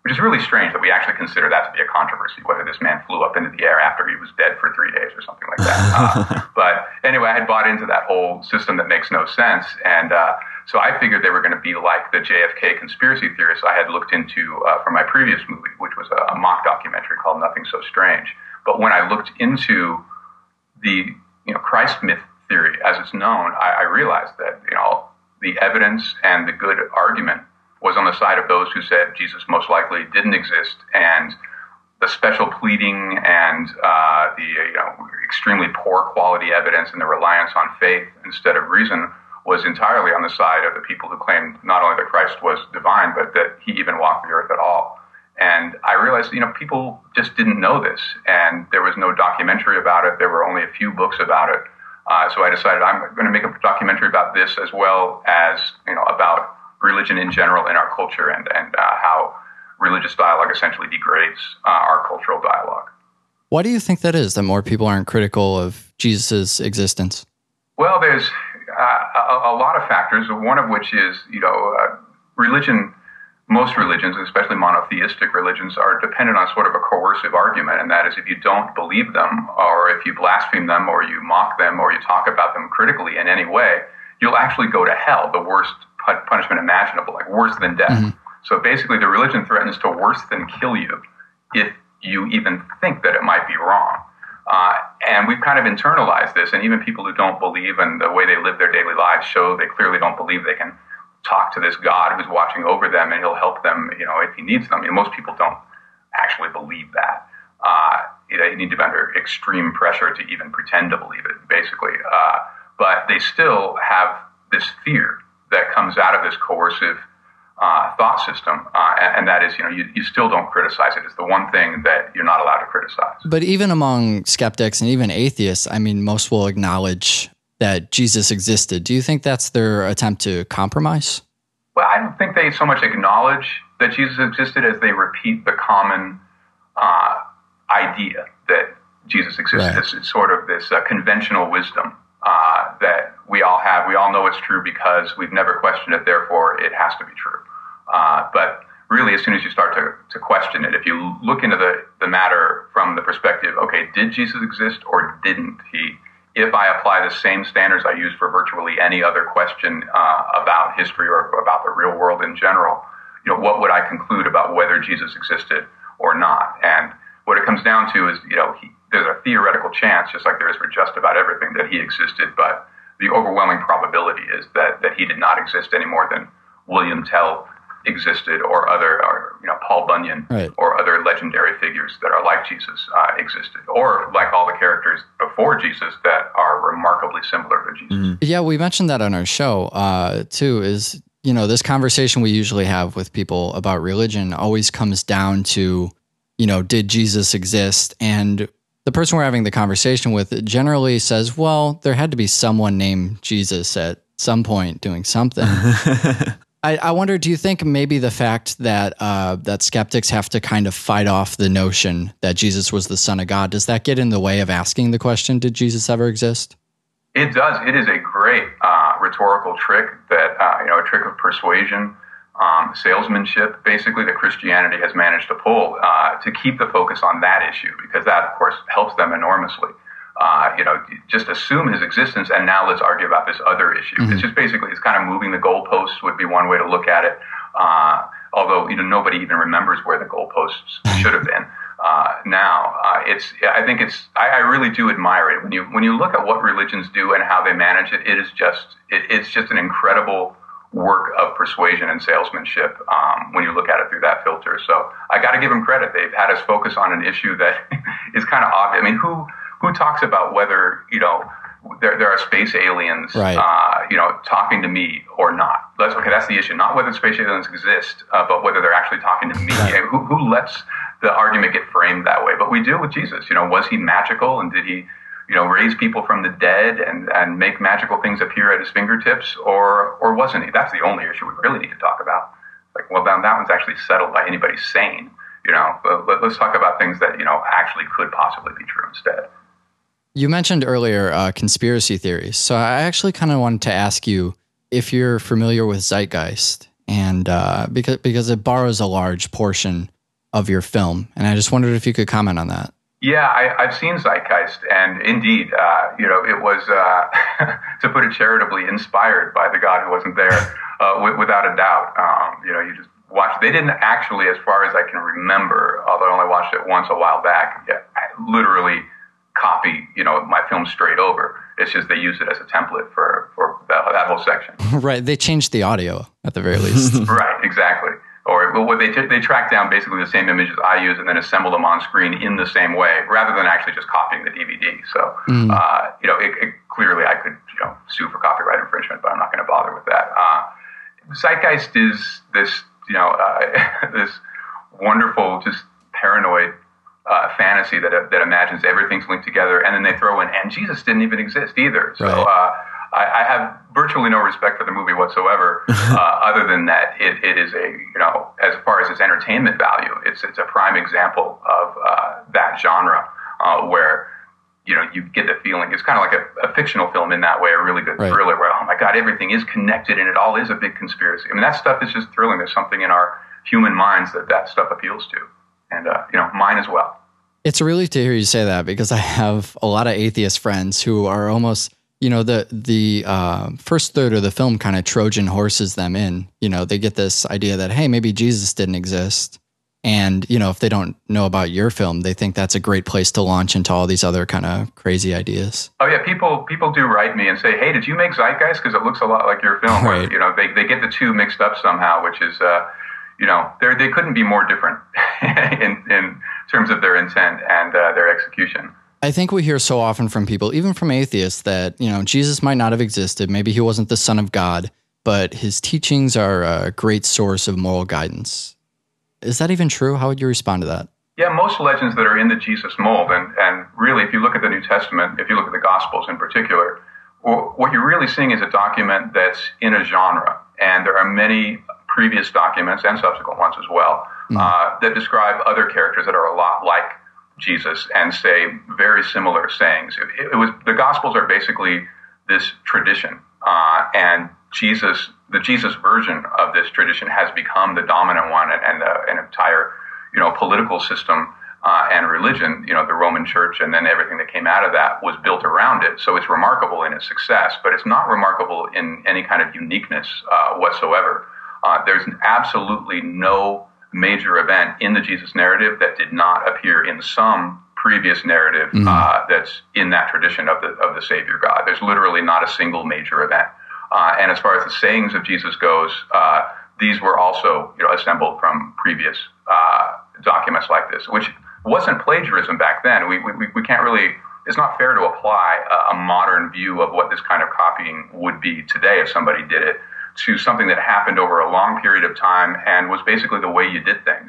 which is really strange that we actually consider that to be a controversy, whether this man flew up into the air after he was dead for 3 days or something like that. But anyway, I had bought into that whole system that makes no sense. And so I figured they were going to be like the JFK conspiracy theorists I had looked into from my previous movie, which was a mock documentary called Nothing So Strange. But when I looked into the Christ myth theory as it's known, I realized that the evidence and the good argument was on the side of those who said Jesus most likely didn't exist, and the special pleading and the extremely poor quality evidence and the reliance on faith instead of reason was entirely on the side of the people who claimed not only that Christ was divine, but that he even walked the earth at all. And I realized, people just didn't know this, and there was no documentary about it. There were only a few books about it. So I decided I'm going to make a documentary about this as well as, about religion in general in our culture and how religious dialogue essentially degrades our cultural dialogue. Why do you think that is, that more people aren't critical of Jesus' existence? Well, there's a lot of factors, one of which is, religion. Most religions, especially monotheistic religions, are dependent on sort of a coercive argument, and that is if you don't believe them, or if you blaspheme them, or you mock them, or you talk about them critically in any way, you'll actually go to hell, the worst punishment imaginable, like worse than death. Mm-hmm. So basically the religion threatens to worse than kill you if you even think that it might be wrong. And we've kind of internalized this, and even people who don't believe and the way they live their daily lives show they clearly don't believe they can talk to this God who's watching over them and he'll help them, if he needs them. Most people don't actually believe that. You need to be under extreme pressure to even pretend to believe it, basically. But they still have this fear that comes out of this coercive thought system, and that is, you still don't criticize it. It's the one thing that you're not allowed to criticize. But even among skeptics and even atheists, most will acknowledge that Jesus existed. Do you think that's their attempt to compromise? Well, I don't think they so much acknowledge that Jesus existed as they repeat the common idea that Jesus existed. Right. It's sort of this conventional wisdom that we all have. We all know it's true because we've never questioned it, therefore it has to be true. But really, as soon as you start to question it, if you look into the matter from the perspective, okay, did Jesus exist or didn't he? If I apply the same standards I use for virtually any other question about history or about the real world in general, what would I conclude about whether Jesus existed or not? And what it comes down to is, there's a theoretical chance, just like there is for just about everything, that he existed, but the overwhelming probability is that he did not exist any more than William Tell existed, or Paul Bunyan, right, or other legendary figures that are like Jesus existed, or like all the characters before Jesus that are remarkably similar to Jesus. Mm-hmm. Yeah, we mentioned that on our show too. Is this conversation we usually have with people about religion always comes down to, did Jesus exist? And the person we're having the conversation with generally says, well, there had to be someone named Jesus at some point doing something. I wonder, do you think maybe the fact that that skeptics have to kind of fight off the notion that Jesus was the Son of God, does that get in the way of asking the question, did Jesus ever exist? It does. It is a great rhetorical trick that, a trick of persuasion, salesmanship, basically, that Christianity has managed to pull to keep the focus on that issue, because that, of course, helps them enormously. Just assume his existence, and now let's argue about this other issue. Mm-hmm. It's just basically, it's kind of moving the goalposts would be one way to look at it. Although, nobody even remembers where the goalposts should have been. I really do admire it. When you look at what religions do and how they manage it, it's just an incredible work of persuasion and salesmanship when you look at it through that filter. So I got to give them credit. They've had us focus on an issue that is kind of obvious. Who talks about whether, there are space aliens, right, talking to me or not? That's the issue. Not whether space aliens exist, but whether they're actually talking to me. Right. Who lets the argument get framed that way? But we do with Jesus. Was he magical, and did he, raise people from the dead and make magical things appear at his fingertips, or wasn't he? That's the only issue we really need to talk about. That one's actually settled by anybody sane. Let's talk about things that, actually could possibly be true instead. You mentioned earlier conspiracy theories. So I actually kind of wanted to ask you if you're familiar with Zeitgeist, and because it borrows a large portion of your film. And I just wondered if you could comment on that. Yeah, I've seen Zeitgeist, and indeed, it was, to put it charitably, inspired by the God who wasn't there, without a doubt. You just watch. They didn't actually, as far as I can remember, although I only watched it once a while back, literally copy, my film straight over. It's just they use it as a template for that whole section. Right. They changed the audio at the very least. Right, exactly. Or they track down basically the same images I use and then assemble them on screen in the same way, rather than actually just copying the DVD. So, clearly I could, sue for copyright infringement, but I'm not going to bother with that. Zeitgeist is this, this wonderful, just paranoid fantasy that imagines everything's linked together, and then they throw in, and Jesus didn't even exist either. So, right. I have virtually no respect for the movie whatsoever, other than that it is as far as its entertainment value, it's a prime example of that genre where, you get the feeling, it's kind of like a fictional film in that way, a really good thriller where, oh my God, everything is connected and it all is a big conspiracy. I mean, that stuff is just thrilling. There's something in our human minds that stuff appeals to. And, mine as well. It's a relief to hear you say that, because I have a lot of atheist friends who are almost, the first third of the film kind of Trojan horses them in. They get this idea that, hey, maybe Jesus didn't exist. And, if they don't know about your film, they think that's a great place to launch into all these other kind of crazy ideas. Oh, yeah. People do write me and say, hey, did you make Zeitgeist? Because it looks a lot like your film. Right. Where, they get the two mixed up somehow, which is, they couldn't be more different in terms of their intent and their execution. I think we hear so often from people, even from atheists, that, Jesus might not have existed. Maybe he wasn't the Son of God, but his teachings are a great source of moral guidance. Is that even true? How would you respond to that? Yeah, most legends that are in the Jesus mold, and really, if you look at the New Testament, if you look at the Gospels in particular, what you're really seeing is a document that's in a genre. And there are many previous documents, and subsequent ones as well, that describe other characters that are a lot like Jesus and say very similar sayings. The Gospels are basically this tradition, and the Jesus version of this tradition has become the dominant one, and an entire, political system and religion, the Roman Church, and then everything that came out of that was built around it. So it's remarkable in its success, but it's not remarkable in any kind of uniqueness whatsoever. There's absolutely no major event in the Jesus narrative that did not appear in some previous narrative that's in that tradition of the Savior God. There's literally not a single major event. And as far as the sayings of Jesus goes, these were also assembled from previous documents like this, which wasn't plagiarism back then. We can't really. It's not fair to apply a modern view of what this kind of copying would be today if somebody did it to something that happened over a long period of time and was basically the way you did things.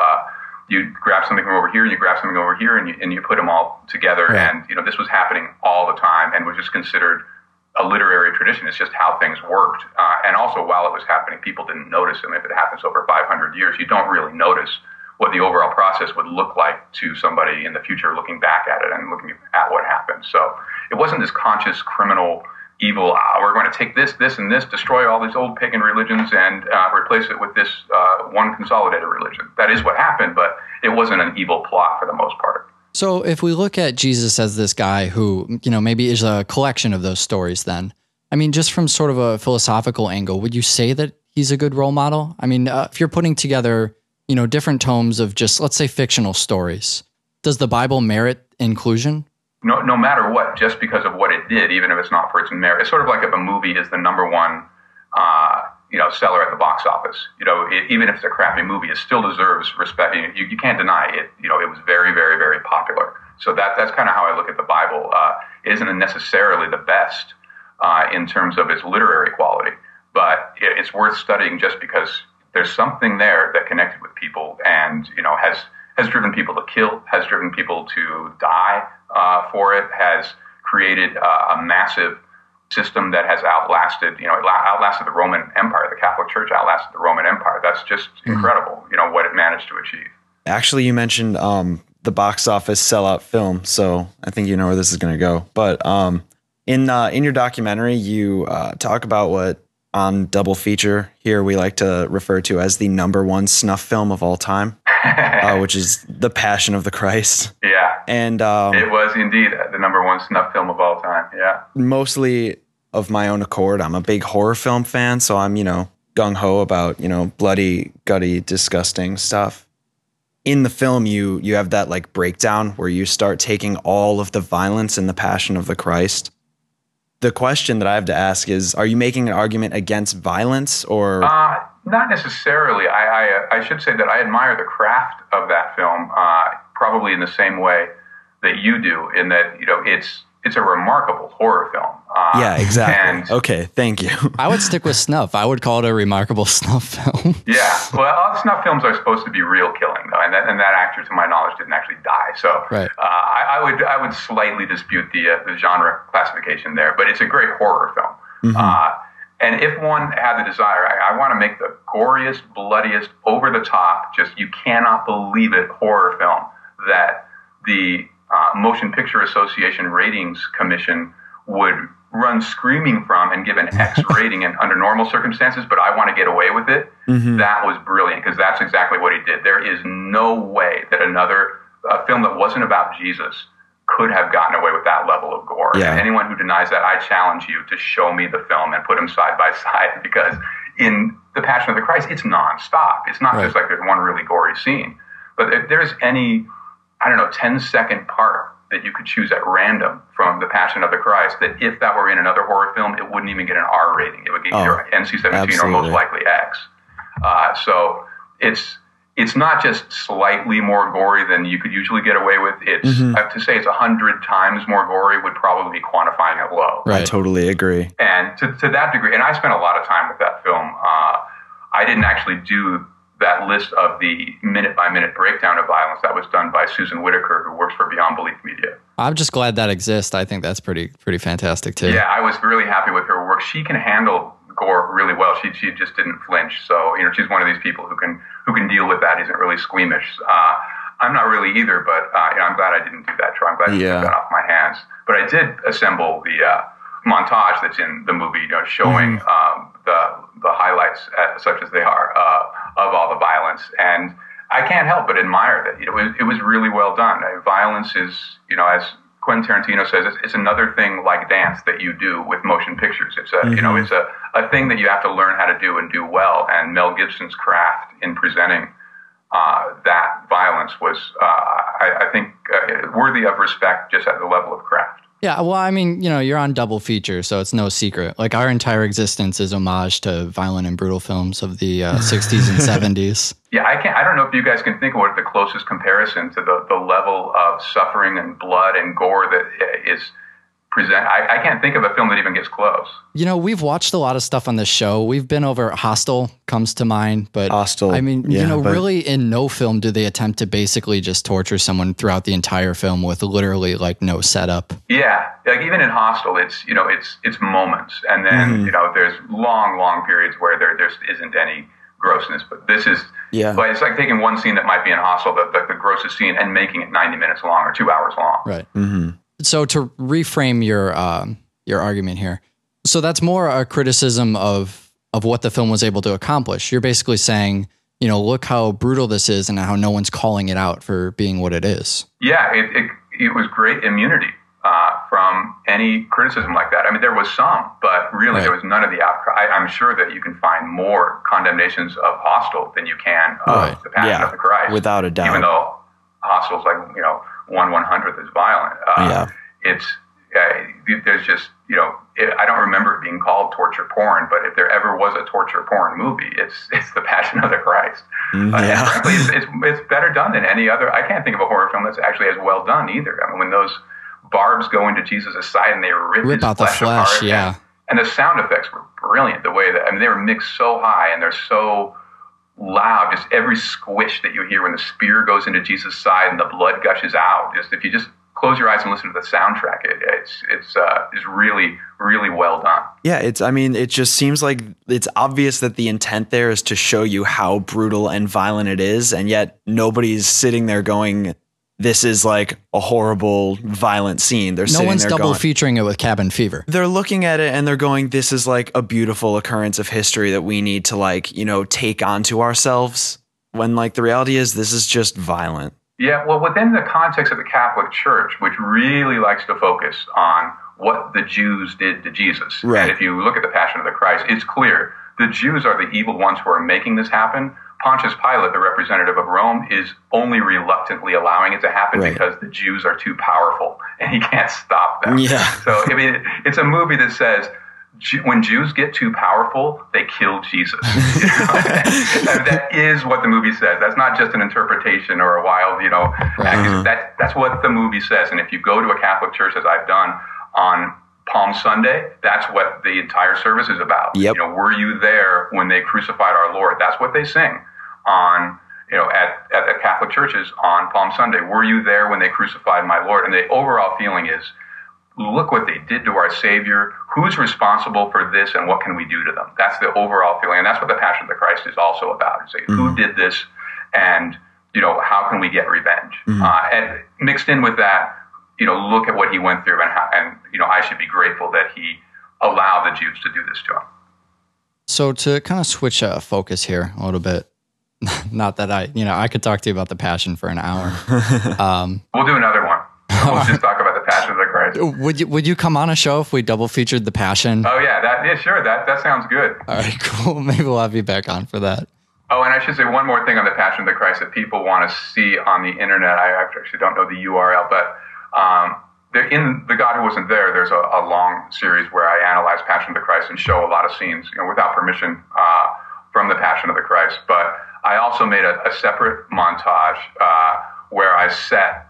You grab something from over here and you grab something over here and you put them all together. Right. And, this was happening all the time and was just considered a literary tradition. It's just how things worked. And also while it was happening, people didn't notice them. If it happens over 500 years, you don't really notice what the overall process would look like to somebody in the future looking back at it and looking at what happened. So it wasn't this conscious criminal evil, we're going to take this, and this, destroy all these old pagan religions and replace it with this one consolidated religion. That is what happened, but it wasn't an evil plot for the most part. So if we look at Jesus as this guy who, maybe is a collection of those stories then, I mean, just from sort of a philosophical angle, would you say that he's a good role model? I mean, if you're putting together, different tomes of just, let's say, fictional stories, does the Bible merit inclusion? No matter what, just because of what it did, even if it's not for its merit. It's sort of like if a movie is the number one, seller at the box office. Even if it's a crappy movie, it still deserves respect. You can't deny it. It was very, very, very popular. So that's kind of how I look at the Bible. It isn't necessarily the best in terms of its literary quality, but it's worth studying just because there's something there that connected with people and, has driven people to kill, has driven people to die for it, has created a massive system that has outlasted the Roman Empire. The Catholic Church outlasted the Roman Empire. That's just incredible, what it managed to achieve. Actually, you mentioned the box office sellout film, so I think you know where this is going to go. But in your documentary, you talk about what on Double Feature here we like to refer to as the #1 snuff film of all time. which is The Passion of the Christ. Yeah. And it was indeed the number one snuff film of all time. Yeah. Mostly of my own accord. I'm a big horror film fan, so I'm, gung-ho about, bloody, gutty, disgusting stuff. In the film, you have that like breakdown where you start taking all of the violence in The Passion of the Christ. The question that I have to ask is, are you making an argument against violence or? Not necessarily. I should say that I admire the craft of that film, probably in the same way that you do, in that, it's a remarkable horror film. Yeah, exactly. Okay, thank you. I would stick with snuff. I would call it a remarkable snuff film. Yeah, well, all snuff films are supposed to be real killing, though, and that actor, to my knowledge, didn't actually die. So right. I would slightly dispute the genre classification there, but it's a great horror film. Mm-hmm. And if one had the desire, I want to make the goriest, bloodiest, over-the-top, just you cannot believe it horror film that the Motion Picture Association Ratings Commission would run screaming from and give an X rating under normal circumstances, but I want to get away with it. Mm-hmm. That was brilliant, because that's exactly what he did. There is no way that another film that wasn't about Jesus could have gotten away with that level of gore. Yeah. And anyone who denies that, I challenge you to show me the film and put them side by side, because in The Passion of the Christ, it's nonstop. It's not just like there's one really gory scene, but if there's any 10-second part that you could choose at random from The Passion of the Christ, that if that were in another horror film, it wouldn't even get an R rating. It would get either NC-17 absolutely. Or most likely X. So it's not just slightly more gory than you could usually get away with. It's to say it's 100 times more gory would probably be quantifying it low. Right. I totally agree. And to that degree, and I spent a lot of time with that film. I didn't actually do that list of the minute-by-minute breakdown of violence. That was done by Susan Whitaker, who works for Beyond Belief Media. I'm just glad that exists. I think that's pretty fantastic too. Yeah, I was really happy with her work. She can handle gore really well. She just didn't flinch. So she's one of these people who can deal with that. Isn't really squeamish. I'm not really either, but I'm glad I didn't do that. I'm glad I took that off my hands. But I did assemble the montage that's in the movie, showing the highlights, such as they are, of all the violence. And I can't help but admire that. It was really well done. Violence is, as Quentin Tarantino says, it's another thing like dance that you do with motion pictures. It's it's a thing that you have to learn how to do and do well. And Mel Gibson's craft in presenting that violence was, I think, worthy of respect just at the level of craft. Yeah, well, I mean, you're on double feature, so it's no secret. Like, our entire existence is homage to violent and brutal films of the 60s and 70s. Yeah, I don't know if you guys can think of what the closest comparison to the level of suffering and blood and gore that is present. I can't think of a film that even gets close. We've watched a lot of stuff on this show. We've been over Hostel comes to mind, but Hostel, I mean, really in no film do they attempt to basically just torture someone throughout the entire film with literally like no setup. Yeah, like even in Hostel, it's moments, and then there's long periods where there just isn't any grossness. But this is but it's like taking one scene that might be in Hostel, the grossest scene, and making it 90 minutes long or 2 hours long. Right. Mm-hmm. So to reframe your argument here, so that's more a criticism of what the film was able to accomplish. You're basically saying, look how brutal this is and how no one's calling it out for being what it is. Yeah, it was great immunity from any criticism like that. I mean, there was some, but really there was none of the outcry. I'm sure that you can find more condemnations of Hostel than you can of The Passion of the Christ. Without a doubt. Even though Hostel's like, 1/100th is violent. It's there's just I don't remember it being called torture porn, but if there ever was a torture porn movie, it's The Passion of the Christ. And frankly, it's better done than any other. I can't think of a horror film that's actually as well done either. I mean, when those barbs go into Jesus' side and they rip out the flesh, apart, and the sound effects were brilliant. The way that they were mixed so high and they're so loud. Just every squish that you hear when the spear goes into Jesus' side and the blood gushes out. Just if you just close your eyes and listen to the soundtrack, it's really, really well done. Yeah, it just seems like it's obvious that the intent there is to show you how brutal and violent it is, and yet nobody's sitting there going, this is like a horrible, violent scene. No one's double featuring it with Cabin Fever. They're looking at it and they're going, this is like a beautiful occurrence of history that we need to take onto ourselves. when like the reality is this is just violent. Yeah, well, within the context of the Catholic Church, which really likes to focus on what the Jews did to Jesus. Right. And if you look at the Passion of the Christ, it's clear the Jews are the evil ones who are making this happen. Pontius Pilate, the representative of Rome, is only reluctantly allowing it to happen because the Jews are too powerful and he can't stop them. Yeah. So, I mean, it's a movie that says, when Jews get too powerful, they kill Jesus. You know? And that is what the movie says. That's not just an interpretation or a wild, that's what the movie says. And if you go to a Catholic church, as I've done on Palm Sunday, that's what the entire service is about. Yep. Were you there when they crucified our Lord? That's what they sing on, at the Catholic churches on Palm Sunday. Were you there when they crucified my Lord? And the overall feeling is, look what they did to our Savior. Who's responsible for this, and what can we do to them? That's the overall feeling, and that's what the Passion of the Christ is also about. It's like, who did this, and how can we get revenge? And mixed in with that, look at what he went through, and I should be grateful that he allowed the Jews to do this to him. So to kind of switch focus here a little bit, not that I could talk to you about the Passion for an hour. We'll do another one. We'll just talk about the Passion of the Christ. Would you come on a show if we double featured the Passion? Oh yeah, sure. That sounds good. All right, cool. Maybe we'll have you back on for that. Oh, and I should say one more thing on the Passion of the Christ that people want to see on the internet. I actually don't know the URL, but in The God Who Wasn't There, there's a long series where I analyze Passion of the Christ and show a lot of scenes, without permission from the Passion of the Christ. But I also made a separate montage where I set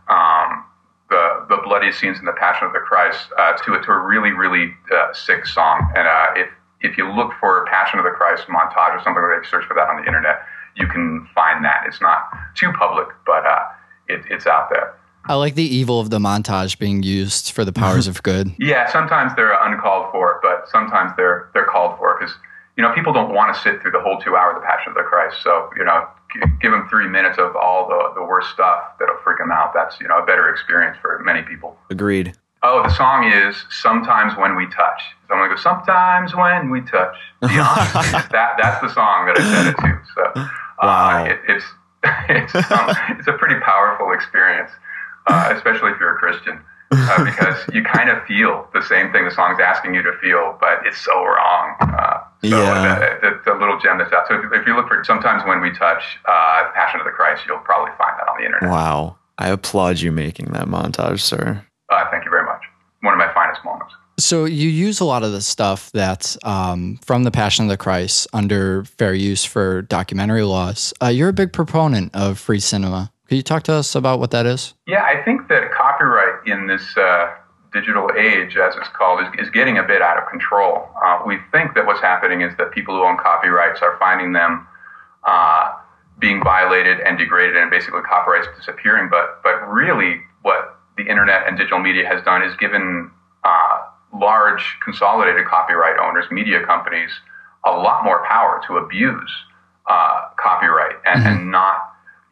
the bloody scenes in the Passion of the Christ to a really, really sick song. And if you look for Passion of the Christ montage or something like that, you search for that on the internet, you can find that. It's not too public, but it's out there. I like the evil of the montage being used for the powers of good. Yeah, sometimes they're uncalled for, but sometimes they're called for because, people don't want to sit through the whole 2 hours of the Passion of the Christ. So, give them 3 minutes of all the worst stuff that'll freak them out. That's, a better experience for many people. Agreed. Oh, the song is Sometimes When We Touch. So I'm going to go, sometimes when we touch. That's the song that I set it to. So wow. It's a pretty powerful experience, especially if you're a Christian, because you kind of feel the same thing the song's asking you to feel, but it's so wrong. The little gem that's out. So if you look for Sometimes When We Touch, Passion of the Christ, you'll probably find that on the internet. Wow. I applaud you making that montage, sir. Thank you very much. One of my finest moments. So you use a lot of the stuff that's from the Passion of the Christ under fair use for documentary laws. You're a big proponent of free cinema. Could you talk to us about what that is? Yeah, I think that copyright in this digital age, as it's called, is getting a bit out of control. We think that what's happening is that people who own copyrights are finding them being violated and degraded, and basically copyrights disappearing. But really what the internet and digital media has done is given large consolidated copyright owners, media companies, a lot more power to abuse copyright and not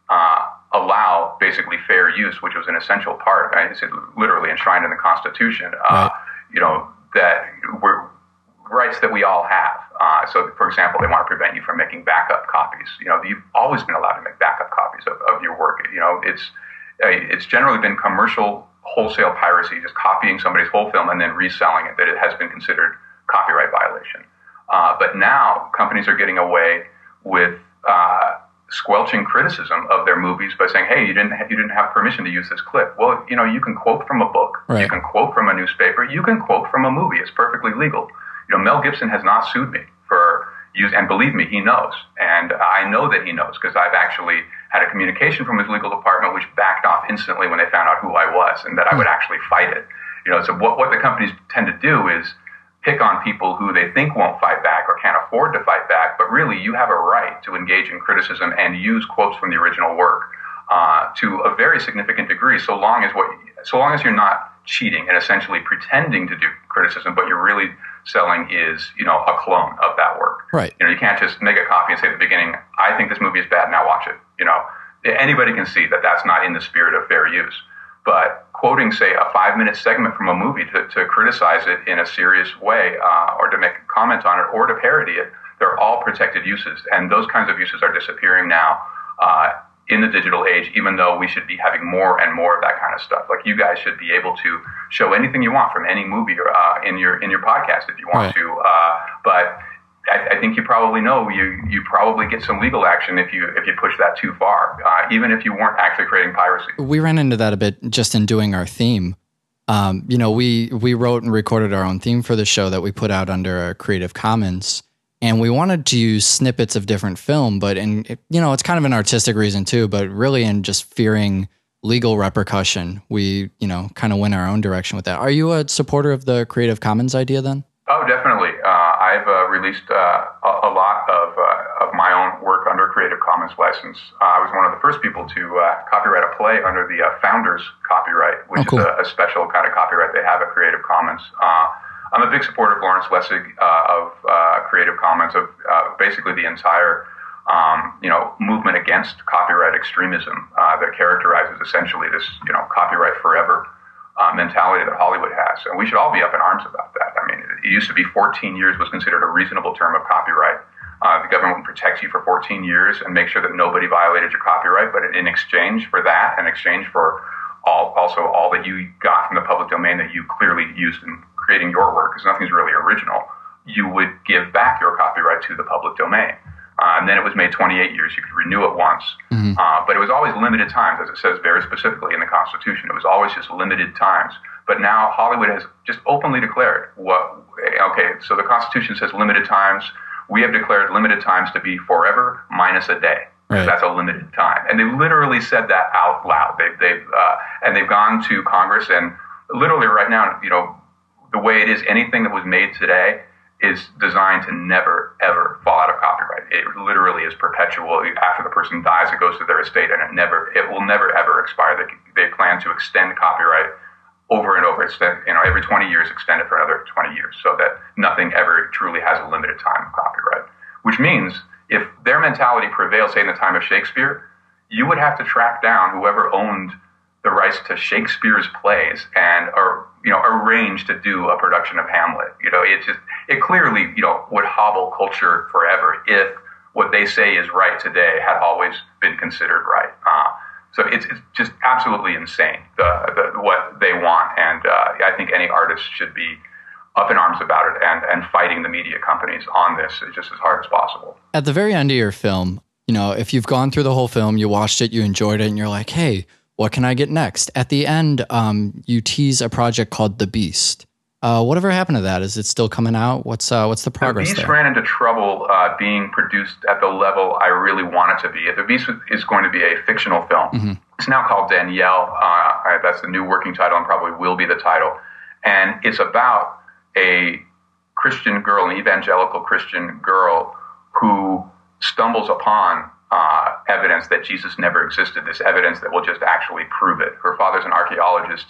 allow basically fair use, which was an essential part. It's literally enshrined in the Constitution. Right. That we're rights that we all have. So, for example, they want to prevent you from making backup copies. You've always been allowed to make backup copies of your work. It's generally been commercial wholesale piracy, just copying somebody's whole film and then reselling it, that it has been considered copyright violation. But now companies are getting away with squelching criticism of their movies by saying, "Hey, you didn't have permission to use this clip." Well, you can quote from a book, right. You can quote from a newspaper, you can quote from a movie. It's perfectly legal. Mel Gibson has not sued me for use, and believe me, he knows, and I know that he knows because I've actually had a communication from his legal department which backed off instantly when they found out who I was and that I would actually fight it. So what the companies tend to do is pick on people who they think won't fight back or can't afford to fight back, but really you have a right to engage in criticism and use quotes from the original work to a very significant degree, so long as you're not cheating and essentially pretending to do criticism, but you're really selling is, a clone of that work. Right. You can't just make a copy and say at the beginning, I think this movie is bad, now watch it. Anybody can see that that's not in the spirit of fair use. But quoting, say, a 5-minute segment from a movie to criticize it in a serious way, or to make a comment on it, or to parody it, they're all protected uses. And those kinds of uses are disappearing now in the digital age, even though we should be having more and more of that kind of stuff. Like, you guys should be able to show anything you want from any movie or in your podcast if you want to. But I think you probably know you probably get some legal action if you push that too far, even if you weren't actually creating piracy. We ran into that a bit just in doing our theme. We wrote and recorded our own theme for the show that we put out under Creative Commons. And we wanted to use snippets of different film, but it's kind of an artistic reason too, but really in just fearing legal repercussion, we, kind of went our own direction with that. Are you a supporter of the Creative Commons idea then? Oh, definitely. I've released a lot of my own work under Creative Commons license. I was one of the first people to copyright a play under the Founders copyright, which is a special kind of copyright they have at Creative Commons. I'm a big supporter of Lawrence Lessig of Creative Commons, of basically the entire movement against copyright extremism that characterizes essentially this copyright forever mentality that Hollywood has. And we should all be up in arms about that. I mean, it used to be 14 years was considered a reasonable term of copyright. The government would protect you for 14 years and make sure that nobody violated your copyright. But in exchange for that, in exchange for all that you got from the public domain that you clearly used in creating your work, because nothing's really original, you would give back your copyright to the public domain. And then it was made 28 years. You could renew it once. Mm-hmm. But it was always limited times, as it says very specifically in the Constitution. It was always just limited times. But now Hollywood has just openly declared so the Constitution says limited times. We have declared limited times to be forever minus a day. Right. That's a limited time. And they literally said that out loud. They've gone to Congress, and literally right now, the way it is, anything that was made today is designed to never, ever fall out of copyright. It literally is perpetual. After the person dies, it goes to their estate, and it will never, ever expire. They plan to extend copyright over and over. Every 20 years, extend it for another 20 years, so that nothing ever truly has a limited time of copyright. Which means, if their mentality prevails, say in the time of Shakespeare, you would have to track down whoever owned the rights to Shakespeare's plays and arrange to do a production of Hamlet. It clearly would hobble culture forever if what they say is right today had always been considered right. So it's just absolutely insane what they want, and I think any artist should be up in arms about it and fighting the media companies on this just as hard as possible. At the very end of your film, if you've gone through the whole film, you watched it, you enjoyed it, and you're like, hey, what can I get next? At the end, you tease a project called The Beast. Whatever happened to that? Is it still coming out? What's the progress there? The Beast ran into trouble being produced at the level I really want it to be. The Beast is going to be a fictional film. Mm-hmm. It's now called Danielle. That's the new working title and probably will be the title. And it's about a Christian girl, an evangelical Christian girl, who stumbles upon evidence that Jesus never existed, this evidence that will just actually prove it. Her father's an archaeologist.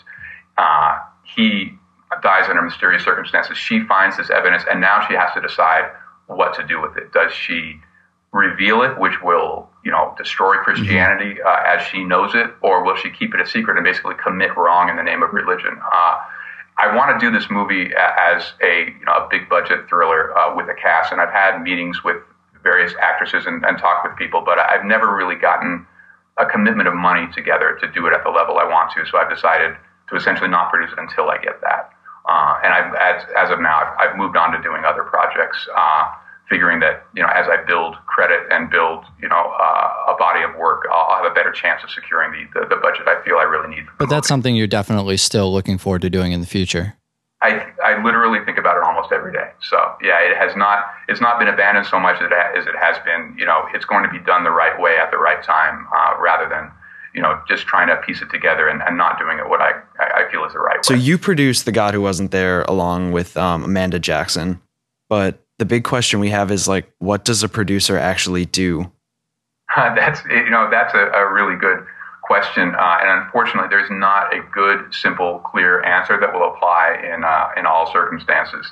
He dies under mysterious circumstances. She finds this evidence, and now she has to decide what to do with it. Does she reveal it, which will, destroy Christianity as she knows it, or will she keep it a secret and basically commit wrong in the name of religion? I want to do this movie as a big budget thriller with a cast, and I've had meetings with various actresses and talked with people, but I've never really gotten a commitment of money together to do it at the level I want to. So I've decided to essentially not produce it until I get that. And as of now, I've moved on to doing other projects, figuring that, as I build credit and build, a body of work, I'll have a better chance of securing the budget I feel I really need. But that's something you're definitely still looking forward to doing in the future. I literally think about it almost every day. So yeah, it's not been abandoned so much as it has been, it's going to be done the right way at the right time, rather than, just trying to piece it together and not doing it what I feel is the right way. So you produced The God Who Wasn't There along with Amanda Jackson, but the big question we have is what does a producer actually do? That's a really good question, and unfortunately, there's not a good, simple, clear answer that will apply in all circumstances.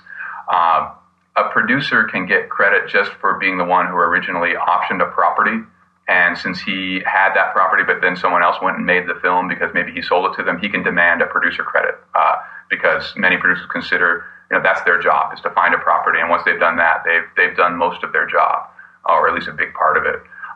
A producer can get credit just for being the one who originally optioned a property, and since he had that property, but then someone else went and made the film because maybe he sold it to them, he can demand a producer credit because many producers consider that's their job, is to find a property, and once they've done that, they've done most of their job, or at least a big part of it.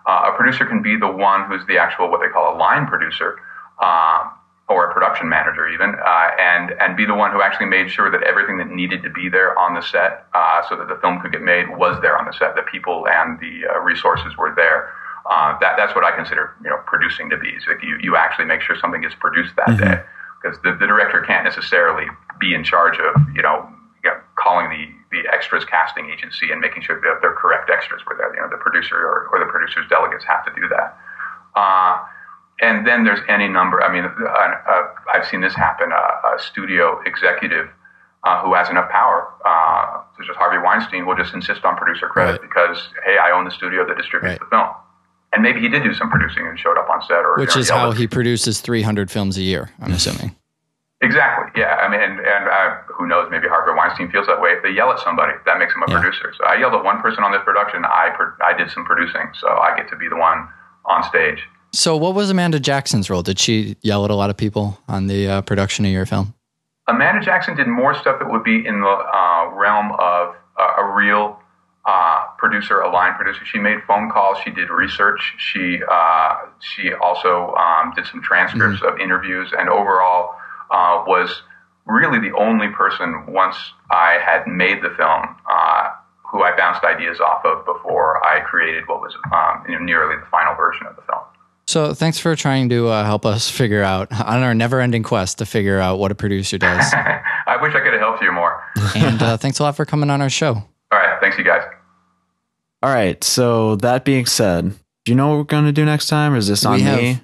A producer can be the one who's the actual, what they call a line producer, or a production manager even, and be the one who actually made sure that everything that needed to be there on the set, so that the film could get made, was there on the set. The people and the resources were there. That's what I consider, producing to be. It's like you actually make sure something gets produced that day, because the director can't necessarily be in charge of, calling the extras casting agency and making sure that their correct extras were there. The producer or the producer's delegates have to do that. And then there's any number. I mean, I've seen this happen. A studio executive who has enough power, such as Harvey Weinstein, will just insist on producer credit because, hey, I own the studio that distributes the film. And maybe he did do some producing and showed up on set. Which is how he produces 300 films a year, I'm assuming. Exactly, yeah. I mean, and who knows, maybe Harvey Weinstein feels that way. If they yell at somebody, that makes him a producer. So I yelled at one person on this production. I did some producing, so I get to be the one on stage. So what was Amanda Jackson's role? Did she yell at a lot of people on the production of your film? Amanda Jackson did more stuff that would be in the realm of a real producer, a line producer. She made phone calls. She did research. She also did some transcripts of interviews, and overall was really the only person, once I had made the film, who I bounced ideas off of before I created what was nearly the final version of the film. So thanks for trying to help us figure out, on our never-ending quest to figure out what a producer does. I wish I could have helped you more. And thanks a lot for coming on our show. All right. Thanks, you guys. All right. So that being said, do you know what we're going to do next time? Or is this on me?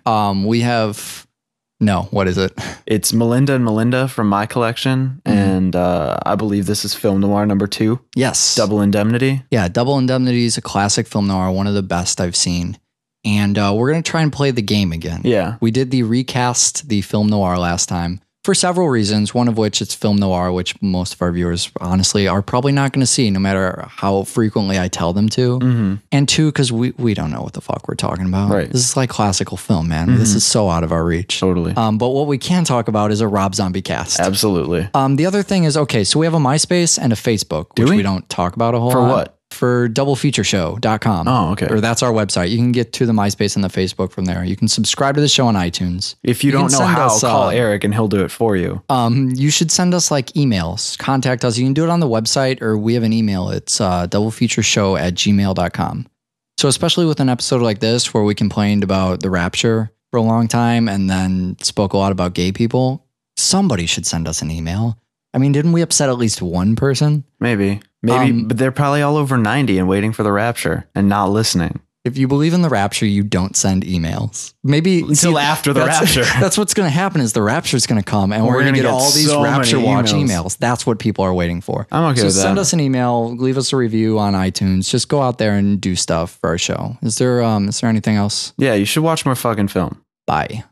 No, what is it? It's Melinda and Melinda from my collection. And I believe this is film noir number 2. Yes. Double Indemnity. Yeah, Double Indemnity is a classic film noir, one of the best I've seen. And we're going to try and play the game again. Yeah. We did the recast the film noir last time for several reasons, one of which it's film noir, which most of our viewers, honestly, are probably not going to see no matter how frequently I tell them to. And 2, because we don't know what the fuck we're talking about. Right. This is like classical film, man. This is so out of our reach. Totally. But what we can talk about is a Rob Zombie cast. Absolutely. The other thing is, okay, so we have a MySpace and a Facebook, which we don't talk about a whole lot. For what? For doublefeatureshow.com. Oh, okay. Or that's our website. You can get to the MySpace and the Facebook from there. You can subscribe to the show on iTunes. If you don't know how, call Eric and he'll do it for you. You should send us like emails. Contact us. You can do it on the website, or we have an email. It's doublefeatureshow@gmail.com. So especially with an episode like this where we complained about the Rapture for a long time and then spoke a lot about gay people, somebody should send us an email. I mean, didn't we upset at least one person? Maybe, but they're probably all over 90 and waiting for the rapture and not listening. If you believe in the rapture, you don't send emails. Maybe until after the rapture. That's what's going to happen is the rapture is going to come and we're going to get all these Rapture Watch emails. That's what people are waiting for. I'm okay with that. Send us an email, leave us a review on iTunes. Just go out there and do stuff for our show. Is there anything else? Yeah, you should watch more fucking film. Bye.